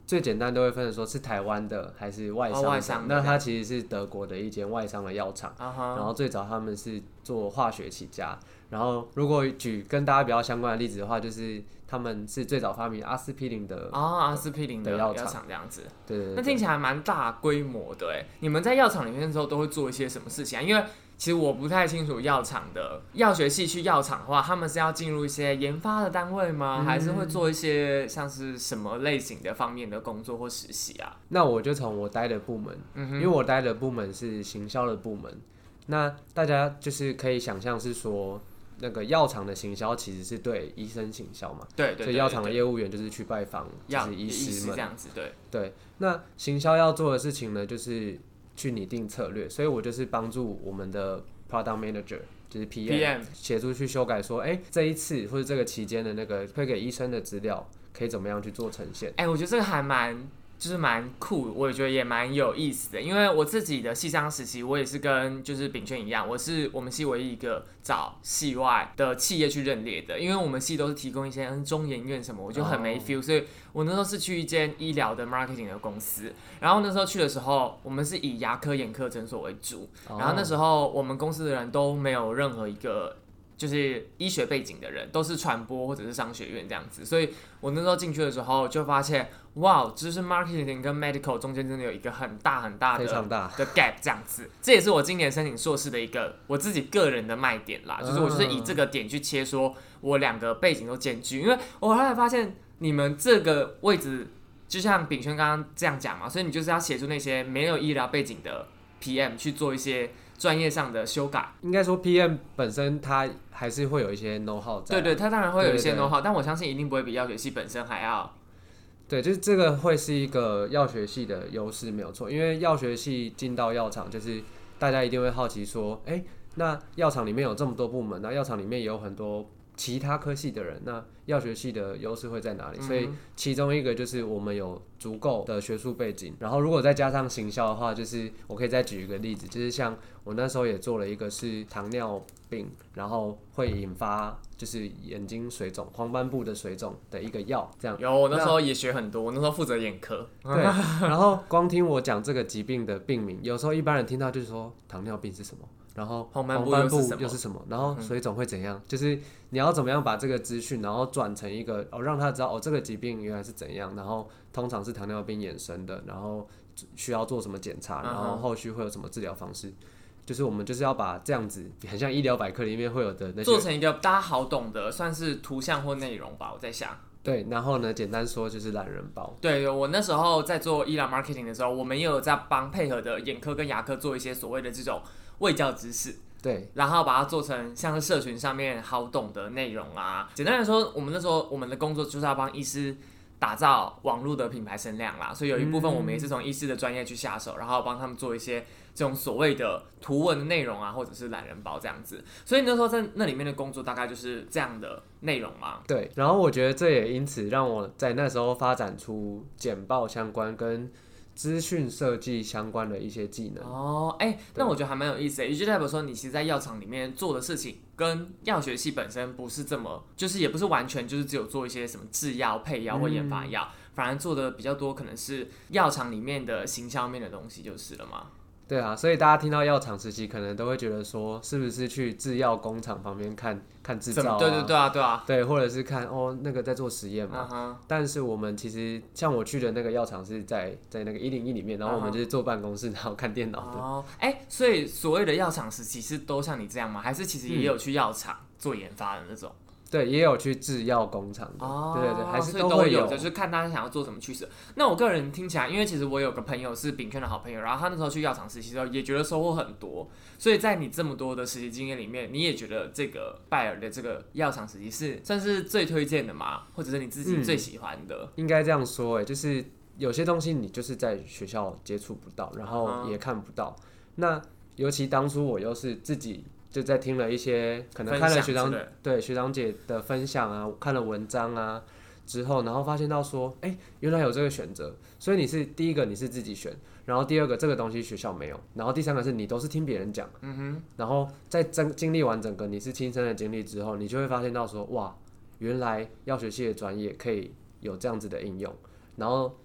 最简单都会分成说是台湾的还是外商的，那它其实是德国的一间外商的药厂，然后最早他们是做化学起家，然后如果举跟大家比较相关的例子的话，就是他们是最早发明阿司匹林的阿司匹林的药厂这样子。 对， 那听起来蛮大规模的哎。你们在药厂里面的时候都会做一些什么事情啊？因为其实我不太清楚药厂的药学系去药厂的话，他们是要进入一些研发的单位吗？还是会做一些像是什么类型的方面的工作或实习啊？ 那我就从我待的部门，因为我待的部门是行销的部门，那大家就是可以想象是说，那个药厂的行销其实是对医生行销嘛， 对， 所以药厂的业务员就是去拜访就是医师们这样子， 对。那行销要做的事情呢，就是去拟定策略，所以我就是帮助我们的 product manager， 就是 PM 协助去修改说，这一次或者这个期间的那个推给医生的资料可以怎么样去做呈现。 我觉得这个还蛮酷，我也觉得也蛮有意思的。因为我自己的系上时期，我也是跟就是秉轩一样，我是我们系唯一一个找系外的企业去认列的。因为我们系都是提供一些中研院什么，我就很没 feel，所以我那时候是去一间医疗的 marketing 的公司。然后那时候去的时候，我们是以牙科眼科诊所为主。然后那时候我们公司的人都没有任何一个就是医学背景的人，都是传播或者是商学院这样子，所以我那时候进去的时候就发现，哇，就是 marketing 跟 medical 中间真的有一个很大的非常大的 gap 这样子。这也是我今年申请硕士的一个我自己个人的卖点啦，就是我就是以这个点去切，说我两个背景都兼具，因为我后来发现你们这个位置就像秉轩刚刚这样讲嘛，所以你就是要协助那些没有医疗背景的 PM 去做一些专业上的修改。 应该说 PM 本身它还是会有一些 know how 在， 对，它当然会有一些 know how，但我相信一定不会比药学系本身还要。 对，就是这个会是一个药学系的优势，没有错。因为药学系进到药厂，就是大家一定会好奇说，那药厂里面有这么多部门，那药厂里面也有很多其他科系的人，那药学系的优势会在哪里？所以其中一个就是我们有足够的学术背景，然后如果再加上行销的话，就是我可以再举一个例子，就是像我那时候也做了一个是糖尿病，然后会引发就是眼睛水肿、黄斑部的水肿的一个药，这样。 有，我那时候也学很多，我那时候负责眼科。 对，然后光听我讲这个疾病的病名，有时候一般人听到就是说糖尿病是什么？然后黄斑部又是什么？然后水肿会怎样？就是你要怎么样把这个资讯，然后转成一个让他知道这个疾病原来是怎样，然后通常是糖尿病衍生的，然后需要做什么检查，然后后续会有什么治疗方式。就是我们就是要把这样子很像医疗百科里面会有的那些做成一个大家好懂的，算是图像或内容吧。我在想。 对，然后呢，简单说就是懒人包。 对，我那时候在做医疗 marketing 的时候，我们也有在帮配合的眼科跟牙科做一些所谓的这种卫教知识。 对， 然后把它做成像是社群上面好懂的内容啊。简单来说，我们那时候我们的工作就是要帮医师打造网络的品牌声量啦，所以有一部分我们也是从医师的专业去下手，然后帮他们做一些这种所谓的图文的内容啊，或者是懒人包这样子。所以那时候在那里面的工作大概就是这样的内容嘛。 对，然后我觉得这也因此让我在那时候发展出简报相关跟资讯设计相关的一些技能。 那我觉得还蛮有意思的，也就代表说你其实在药厂里面做的事情跟药学系本身不是这么，就是也不是完全就是只有做一些什么制药、配药或研发药，反而做的比较多可能是药厂里面的行销面的东西就是了嘛。 对啊，所以大家听到药厂实习，可能都会觉得说，是不是去制药工厂旁边看制造啊？对，或者是看那个在做实验嘛。但是我们其实像我去的那个药厂是在那个101里面，然后我们就是坐办公室，然后看电脑的。 所以所谓的药厂实习是都像你这样吗？还是其实也有去药厂做研发的那种？ 对，也有去制药工厂的。对，还是都会有， 就是看大家想要做什么趋势。那我个人听起来，因为其实我有个朋友是秉轩的好朋友，然后他那时候去药厂实习的时候也觉得收获很多，所以在你这么多的实习经验里面，你也觉得这个拜耳的这个药厂实习是算是最推荐的吗？或者是你自己最喜欢的？ 应该这样说，就是有些东西你就是在学校接触不到，然后也看不到。那尤其当初我又是自己就在听了一些，可能看了学长姐的分享啊，看了文章啊之后，然后发现到说，原来有这个选择。所以第一个你是自己选，然后第二个这个东西学校没有，然后第三个是你都是听别人讲，然后在经历完整个你是亲身的经历之后，你就会发现到说，哇，原来药学系的专业可以有这样子的应用，然后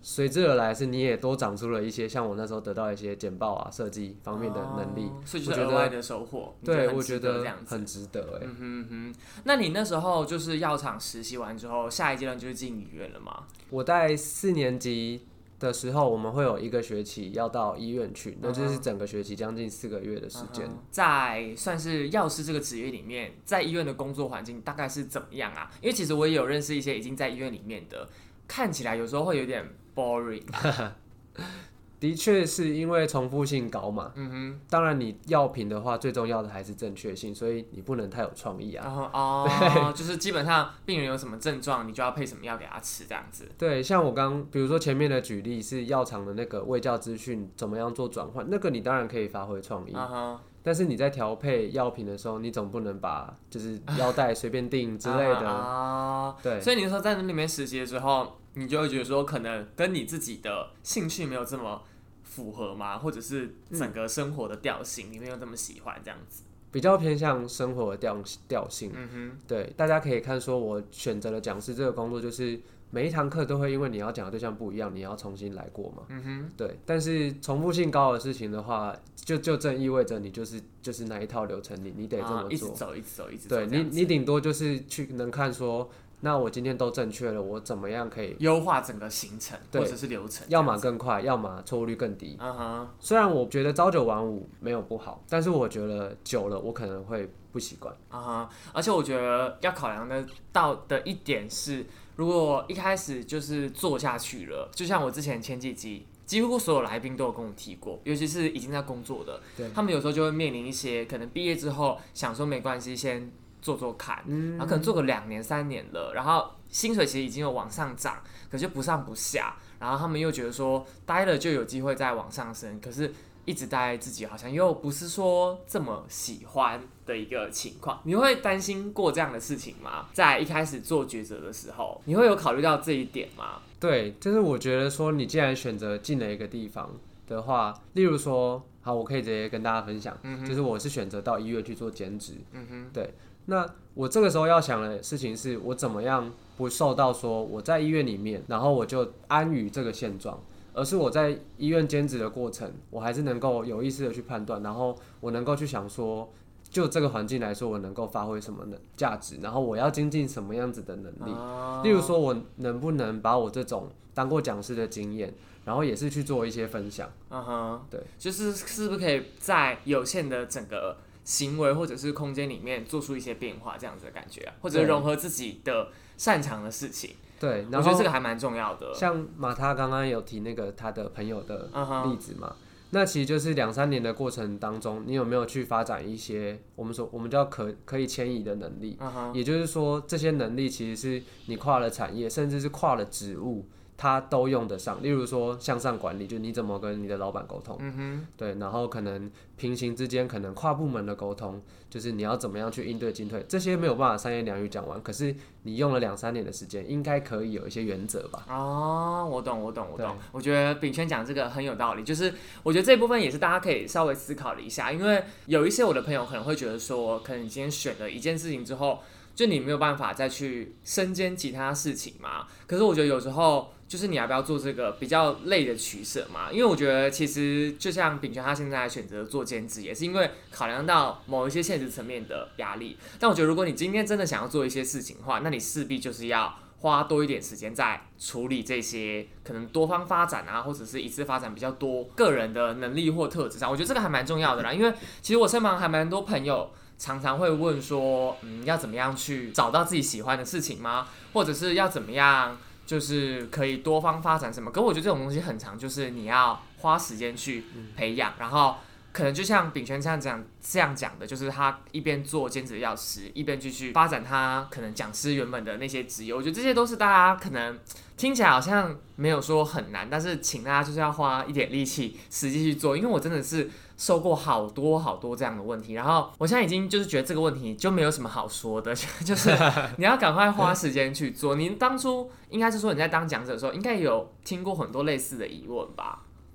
随之而来是你也多长出了一些像我那时候得到一些简报啊设计方面的能力， 所以就是额外的收获。 对，我觉得很值得那你那时候就是药厂实习完之后，下一阶段就是进医院了吗？ 我在4年级的时候，我们会有1个学期要到医院去，那就是整个学期将近4个月的时间。 在算是药师这个职业里面，在医院的工作环境大概是怎么样啊？因为其实我也有认识一些已经在医院里面的，看起来有时候会有点 boring 的确是因为重复性高嘛，当然你药品的话，最重要的还是正确性，所以你不能太有创意啊。 就是基本上病人有什么症状，你就要配什么药给他吃，这样子。 对，像我比如说前面的举例是药厂的那个卫教资讯怎么样做转换，那个你当然可以发挥创意。但是你在调配药品的时候，你总不能把就是腰带随便定之类的。对， 所以你说在那里面实习的时候，你就会觉得说，可能跟你自己的兴趣没有这么符合吗？或者是整个生活的调性，你没有这么喜欢这样子？ 比较偏向生活的调性。对，大家可以看说，我选择了讲师这个工作，就是每一堂课都会因为你要讲的对象不一样，你要重新来过嘛。对。但是重复性高的事情的话，就正意味着你就是那一套流程，你得这么做， 一直走，一直走，一直走。 对，你顶多就是去能看说。那我今天都正确了，我怎么样可以优化整个行程或者是流程？ 要么更快，要么错误率更低。虽然我觉得朝9晚5没有不好，但是我觉得久了我可能会不习惯。 而且我觉得要考量到的一点是，如果一开始就是做下去了，就像我之前前几集。几乎所有来宾都有跟我提过，尤其是已经在工作的，他们有时候就会面临一些可能毕业之后想说没关系，先做看，然后可能做个2年3年了，然后薪水其实已经有往上涨，可是就不上不下，然后他们又觉得说待了就有机会再往上升，可是一直待自己好像又不是说这么喜欢的一个情况。你会担心过这样的事情吗？在一开始做抉择的时候，你会有考虑到这一点吗？ 对，就是我觉得说你既然选择进了一个地方的话，例如说，好，我可以直接跟大家分享，就是我是选择到医院去做兼职。对。那我这个时候要想的事情是，我怎么样不受到说我在医院里面，然后我就安于这个现状，而是我在医院兼职的过程，我还是能够有意识的去判断，然后我能够去想说，就这个环境来说，我能够发挥什么的价值，然后我要精进什么样子的能力。例如说，我能不能把我这种当过讲师的经验，然后也是去做一些分享。对， 就是是不是可以在有限的整个行为或者是空间里面做出一些变化，这样子的感觉或者融合自己的擅长的事情。 对， 我觉得这个还蛮重要的。 像马他刚刚有提那个他的朋友的例子嘛，那其实就是2、3年的过程当中，你有没有去发展一些我们叫可以迁移的能力？也就是说，这些能力其实是你跨了产业，甚至是跨了职务。它都用得上，例如说向上管理，就是你怎么跟你的老板沟通，对，然后可能平行之间可能跨部门的沟通，就是你要怎么样去应对进退，这些没有办法3言2语讲完，可是你用了2、3年的时间，应该可以有一些原则吧？ 我懂。我觉得秉轩讲这个很有道理，就是我觉得这部分也是大家可以稍微思考了一下，因为有一些我的朋友可能会觉得说，可能你今天选了一件事情之后，就你没有办法再去身兼其他事情嘛。可是我觉得有时候就是你要不要做这个比较累的取舍嘛？因为我觉得其实就像秉轩他现在选择做兼职，也是因为考量到某一些现实层面的压力。但我觉得如果你今天真的想要做一些事情的话，那你势必就是要花多一点时间在处理这些可能多方发展啊，或者是一次发展比较多个人的能力或特质上。我觉得这个还蛮重要的啦，因为其实我身旁还蛮多朋友常常会问说，要怎么样去找到自己喜欢的事情吗？或者是要怎么样就是可以多方发展什么？可我觉得这种东西很长，就是你要花时间去培养，然后可能就像秉轩这样讲的，就是他一边做兼职药师，一边继续发展他可能讲师原本的那些职业。我觉得这些都是大家可能听起来好像没有说很难，但是请大家就是要花一点力气实际去做，因为我真的是受过好多这样的问题，然后我现在已经就是觉得这个问题就没有什么好说的，就是你要赶快花时间去做。你当初应该是说你在当讲者的时候，应该有听过很多类似的疑问吧？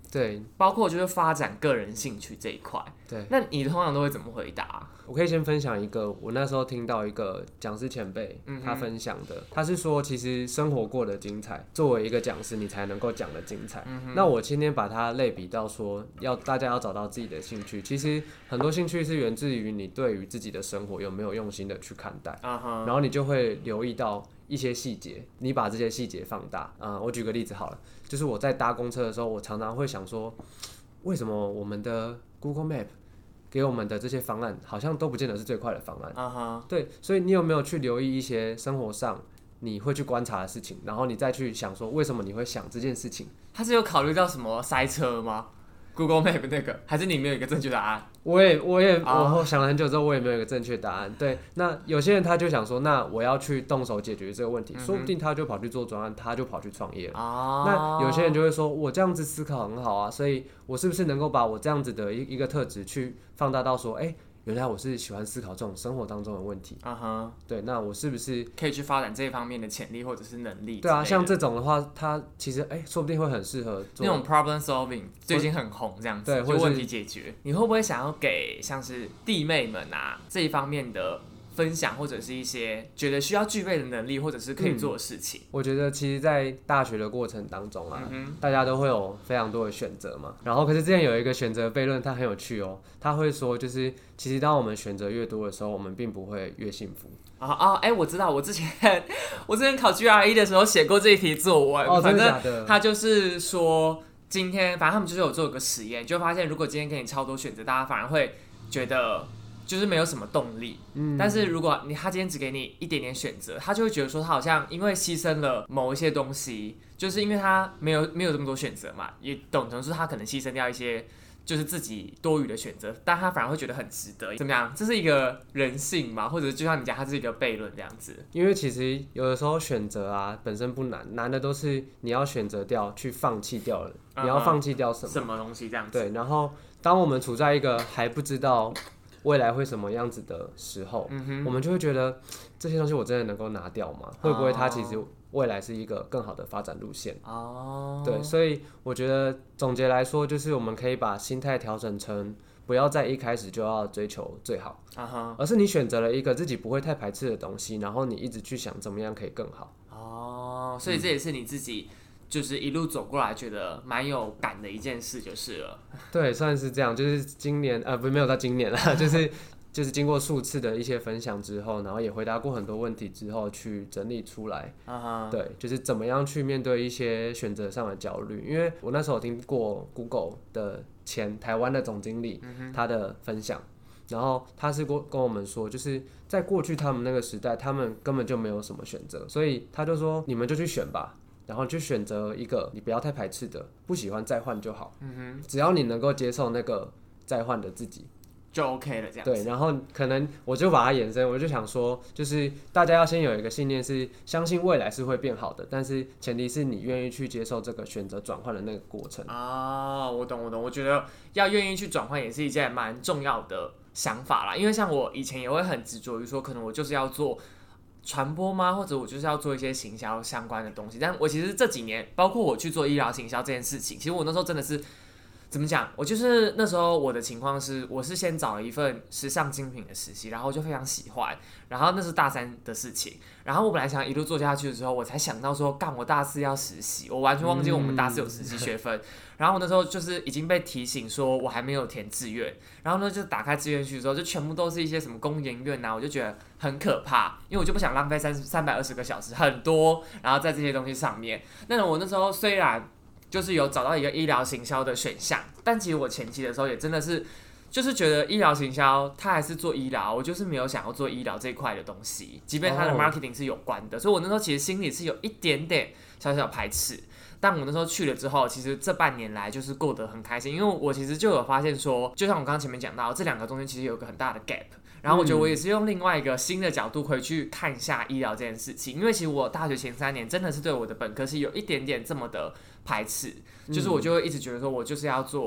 对， 包括就是发展个人兴趣这一块。 对， 那你通常都会怎么回答？ 我可以先分享一个，我那时候听到一个讲师前辈他分享的，他是说其实生活过得精彩，作为一个讲师你才能够讲得精彩。那我今天把它类比到说，大家要找到自己的兴趣，其实很多兴趣是源自于你对于自己的生活有没有用心的去看待，然后你就会留意到一些细节，你把这些细节放大。我举个例子好了，就是我在搭公车的时候，我常常会想说，为什么我们的 Google Map 给我们的这些方案好像都不见得是最快的方案。对，所以你有没有去留意一些生活上你会去观察的事情，然后你再去想说为什么你会想这件事情？ 他是有考虑到什么塞车吗？Google Map 那个，还是你没有一个正确答案？ 我想了很久之后，我也没有一个正确答案。对，那有些人他就想说，那我要去动手解决这个问题，说不定他就跑去做专案，他就跑去创业了。那有些人就会说，我这样子思考很好啊，所以我是不是能够把我这样子的一个特质去放大到说，原来我是喜欢思考这种生活当中的问题。对，那我是不是可以去发展这一方面的潜力或者是能力？ 对啊，像这种的话，它其实说不定会很适合做那种 problem solving， 最近很红这样子，就问题解决。你会不会想要给像是弟妹们啊这一方面的分享，或者是一些觉得需要具备的能力，或者是可以做的事情？ 我觉得其实，在大学的过程当中啊，大家都会有非常多的选择嘛。然后，可是之前有一个选择悖论，它很有趣哦。他会说，就是其实当我们选择越多的时候，我们并不会越幸福。 我知道，我之前考 GRE 的时候写过这一题作文。 真的假的？ 他就是说，今天反正他们就是有做一个实验，就发现如果今天给你超多选择，大家反而会觉得就是没有什么动力。但是如果他今天只给你一点点选择，他就会觉得说他好像因为牺牲了某一些东西，就是因为他没有这么多选择嘛，也等同是他可能牺牲掉一些就是自己多余的选择，但他反而会觉得很值得。怎么样？这是一个人性嘛，或者就像你讲，它是一个悖论这样子。 因为其实有的时候选择啊本身不难，难的都是你要选择掉去放弃掉了，你要放弃掉什么东西这样子。 对，然后当我们处在一个还不知道未来会什么样子的时候，我们就会觉得这些东西我真的能够拿掉吗？会不会它其实未来是一个更好的发展路线？对，所以我觉得总结来说，就是我们可以把心态调整成不要在一开始就要追求最好，而是你选择了一个自己不会太排斥的东西，然后你一直去想怎么样可以更好。 所以这也是你自己就是一路走过来觉得蛮有感的一件事就是了。 对，算是这样。就是今年没有到今年啦，就是经过数次的一些分享之后，然后也回答过很多问题之后，去整理出来。对，就是怎么样去面对一些选择上的焦虑。因为我那时候有听过 Google 的前台湾的总经理他的分享，然后他是跟我们说，就是在过去他们那个时代，他们根本就没有什么选择，所以他就说你们就去选吧。然后去选择一个你不要太排斥的，不喜欢再换就好。只要你能够接受那个再换的自己， 就 OK 了，这样子。 对，然后可能我就把它延伸，我就想说，就是大家要先有一个信念，是相信未来是会变好的，但是前提是你愿意去接受这个选择转换的那个过程。 我懂。我觉得要愿意去转换也是一件蛮重要的想法啦，因为像我以前也会很执着于说，可能我就是要做传播吗？或者我就是要做一些行销相关的东西。但我其实这几年，包括我去做医疗行销这件事情，其实我那时候真的是怎么讲？我就是那时候我的情况是，我是先找了一份时尚精品的实习，然后就非常喜欢，然后那是大3的事情。然后我本来想一路做下去的时候，我才想到说，干我大4要实习，我完全忘记我们大4有实习学分。然后我那时候就是已经被提醒说我还没有填志愿，然后呢就打开志愿序之后，就全部都是一些什么工研院啊，我就觉得很可怕，因为我就不想浪费320个小时，很多，然后在这些东西上面。那我那时候虽然就是有找到一个医疗行销的选项，但其实我前期的时候也真的是，就是觉得医疗行销它还是做医疗，我就是没有想要做医疗这一块的东西，即便它的 marketing 是有关的，所以我那时候其实心里是有一点点小小排斥。但我那时候去了之后，其实这半年来就是过得很开心，因为我其实就有发现说，就像我刚刚前面讲到，这两个中间其实有一个很大的 gap。然后我觉得我也是用另外一个新的角度回去看一下医疗这件事情，因为其实我大学前3年真的是对我的本科是有一点点这么的排斥，就是我就会一直觉得说我就是要做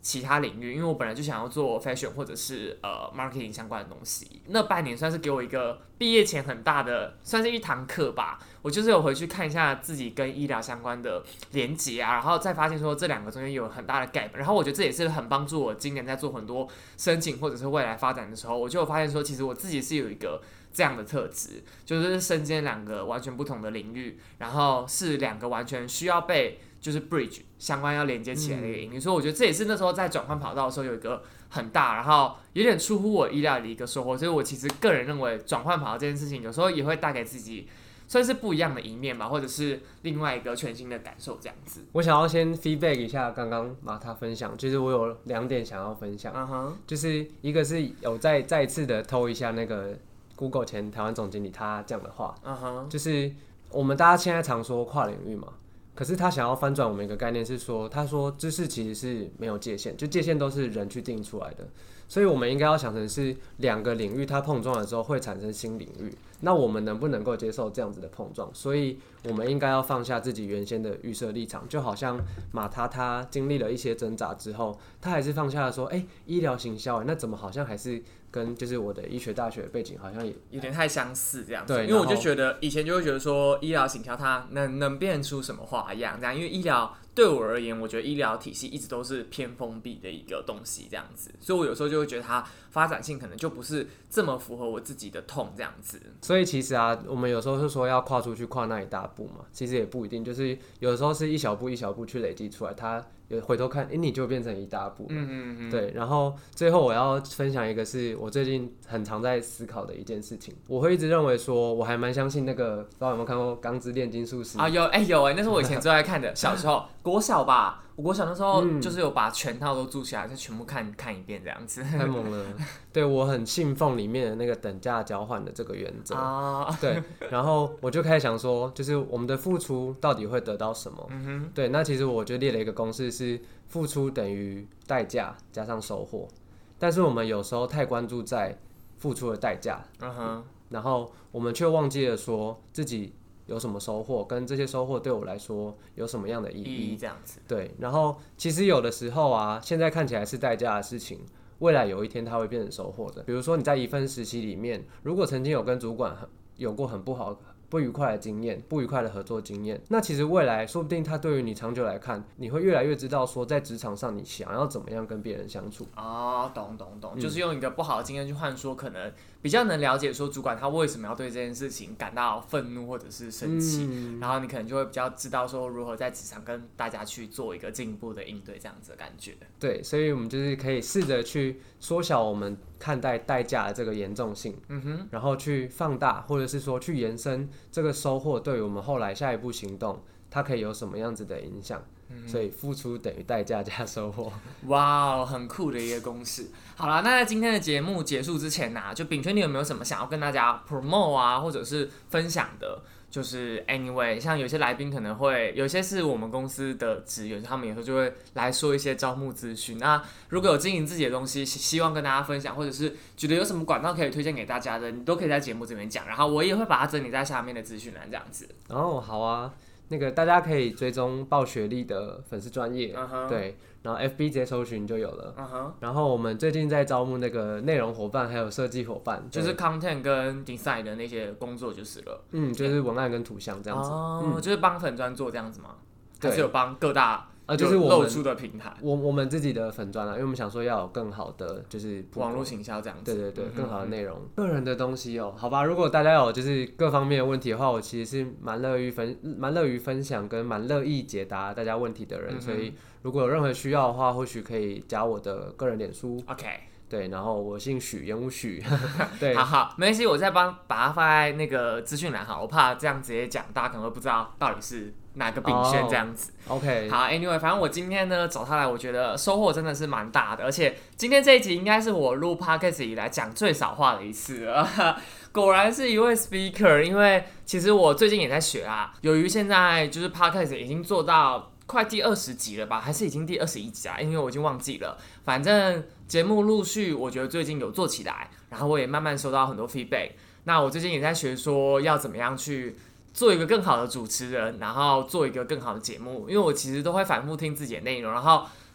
其他领域，因为我本来就想要做 fashion 或者是marketing 相关的东西。那半年算是给我一个毕业前很大的，算是一堂课吧。我就是有回去看一下自己跟医疗相关的连结啊，然后再发现说这两个中间有很大的 gap。然后我觉得这也是很帮助我今年在做很多申请或者是未来发展的时候，我就有发现说，其实我自己是有一个这样的特质，就是身兼两个完全不同的领域，然后是两个完全需要被就是 bridge 相关要连接起来的一个领域，所以我觉得这也是那时候在转换跑道的时候有一个很大，然后有点出乎我意料的一个收获。所以我其实个人认为转换跑道这件事情，有时候也会带给自己算是不一样的一面吧，或者是另外一个全新的感受这样子。 我想要先 feedback 一下刚刚马他分享，就是我有2点想要分享，就是一个是有再次的偷一下那个 Google 前台湾总经理他讲的话，就是我们大家现在常说跨领域嘛，可是他想要翻转我们一个概念是说，他说知识其实是没有界限，就界限都是人去定出来的，所以我们应该要想成是两个领域它碰撞了之后会产生新领域，那我们能不能够接受这样子的碰撞？所以我们应该要放下自己原先的预设立场，就好像马他经历了一些挣扎之后，他还是放下了说，医疗行销，那怎么好像还是跟就是我的医学大学的背景好像也有点太相似这样子。 对， 因为我就觉得以前就会觉得说医疗行销它能变出什么花样这样，因为医疗对我而言，我觉得医疗体系一直都是偏封闭的一个东西这样子，所以我有时候就会觉得它发展性可能就不是这么符合我自己的痛这样子。 所以其实啊，我们有时候是说要跨出去跨那一大步嘛，其实也不一定，就是有时候是一小步一小步去累积出来，它回头看，你就变成一大步了。对。然后最后我要分享一个是我最近很常在思考的一件事情，我会一直认为说，我还蛮相信那个，不知道有没有看过《钢之炼金术师》啊？ 有那是我以前最爱看的，小时候国小吧。我国小那时候就是有把全套都租起来，就全部看一遍这样子， 太猛了。对，我很信奉里面的那个等价交换的这个原则。对，然后我就开始想说，就是我们的付出到底会得到什么？对，那其实我就列了一个公式，是付出等于代价加上收获。但是我们有时候太关注在付出的代价，然后我们却忘记了说自己有什么收获，跟这些收获对我来说有什么样的意义？ 这样子。 对，然后其实有的时候啊，现在看起来是代价的事情，未来有一天它会变成收获的。比如说你在一份实习里面，如果曾经有跟主管有过很不愉快的经验，不愉快的合作经验，那其实未来说不定它对于你长久来看，你会越来越知道说，在职场上你想要怎么样跟别人相处。 懂，就是用一个不好的经验去换说，可能比较能了解说主管他为什么要对这件事情感到愤怒或者是生气，然后你可能就会比较知道说如何在职场跟大家去做一个进一步的应对，这样子的感觉。 对，所以我们就是可以试着去缩小我们看待代价的这个严重性，然后去放大，或者是说去延伸这个收获对于我们后来下一步行动，它可以有什么样子的影响。所以付出等于代价加收获。 哇，很酷的一个公式。好啦，那在今天的节目结束之前啊，就秉权你有没有什么想要跟大家 promote 啊，或者是分享的？就是 anyway， 像有些来宾可能会，有些是我们公司的职员，他们有时候就会来说一些招募资讯。那如果有经营自己的东西，希望跟大家分享，或者是觉得有什么管道可以推荐给大家的，你都可以在节目这边讲，然后我也会把它整理在下面的资讯栏这样子。 好啊。那个大家可以追踪爆学历的粉丝专页，对，然后 FB 直接搜寻就有了。然后我们最近在招募那个内容伙伴，还有设计伙伴， 就是 content 跟 design 的那些工作就是了。 就是文案跟图像这样子。 就是帮粉专做这样子吗？还是有帮各大就是我们露出的平台， 我们自己的粉专因为我们想说要有更好的就是网络行销这样子， 对，更好的内容，个人的东西好吧。如果大家有就是各方面的问题的话，我其实是蛮乐于分享跟蛮乐意解答大家问题的人，所以如果有任何需要的话，或许可以加我的个人脸书。 OK。 对，然后我姓许，言无许。对， 好，没关系，我再把它放在那个资讯栏哈，我怕这样直接讲，大家可能会不知道到底是哪个秉轩这样子。 OK， 好 ，Anyway， 反正我今天呢找他来，我觉得收获真的是蛮大的，而且今天这一集应该是我录 Podcast 以来讲最少话的一次了。果然是一位 speaker， 因为其实我最近也在学啊，由于现在就是 Podcast 已经做到快第20集了吧，还是已经第21集啊？因为我已经忘记了。反正节目陆续，我觉得最近有做起来，然后我也慢慢收到很多 feedback。那我最近也在学说要怎么样去做一个更好的主持人，然后做一个更好的节目。因为我其实都会反复听自己的内容，然后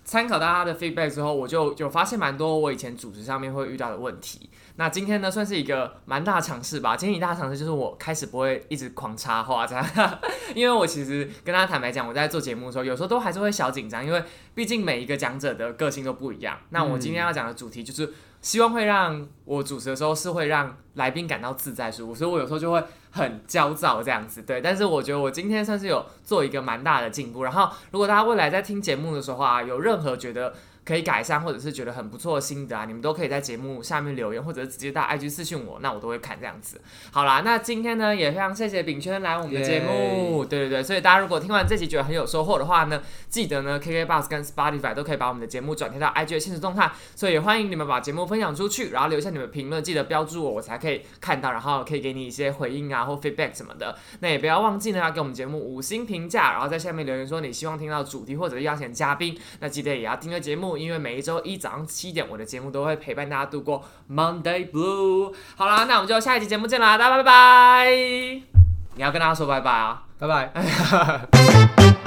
参考大家的 feedback 之后，我就有发现蛮多我以前主持上面会遇到的问题。那今天呢，算是一个蛮大的尝试吧。今天一大尝试就是我开始不会一直狂插话这样，因为我其实跟大家坦白讲，我在做节目的时候，有时候都还是会小紧张，因为毕竟每一个讲者的个性都不一样。那我今天要讲的主题就是希望会让我主持的时候是会让来宾感到自在舒服，所以我有时候就会很焦躁这样子，对。但是我觉得我今天算是有做一个蛮大的进步。然后如果大家未来在听节目的时候啊，有任何觉得可以改善，或者是觉得很不错的心得啊，你们都可以在节目下面留言，或者是直接到 IG 私讯我，那我都会看这样子。好啦，那今天呢也非常谢谢秉轩来我们的节目，对，所以大家如果听完这集觉得很有收获的话呢，记得呢 KKBOX 跟 Spotify 都可以把我们的节目转贴到 IG 的限时动态，所以也欢迎你们把节目分享出去，然后留下你们评论，记得标注我，我才可以看到，然后可以给你一些回应啊或 feedback 什么的。那也不要忘记呢要给我们节目5星评价，然后在下面留言说你希望听到主题或者是邀请嘉宾。那记得也要订阅节目，因为每一周一早上7点，我的节目都会陪伴大家度过 Monday Blue。好啦，那我们就下一集节目见啦，大家拜拜！你要跟大家说拜拜啊， 拜拜。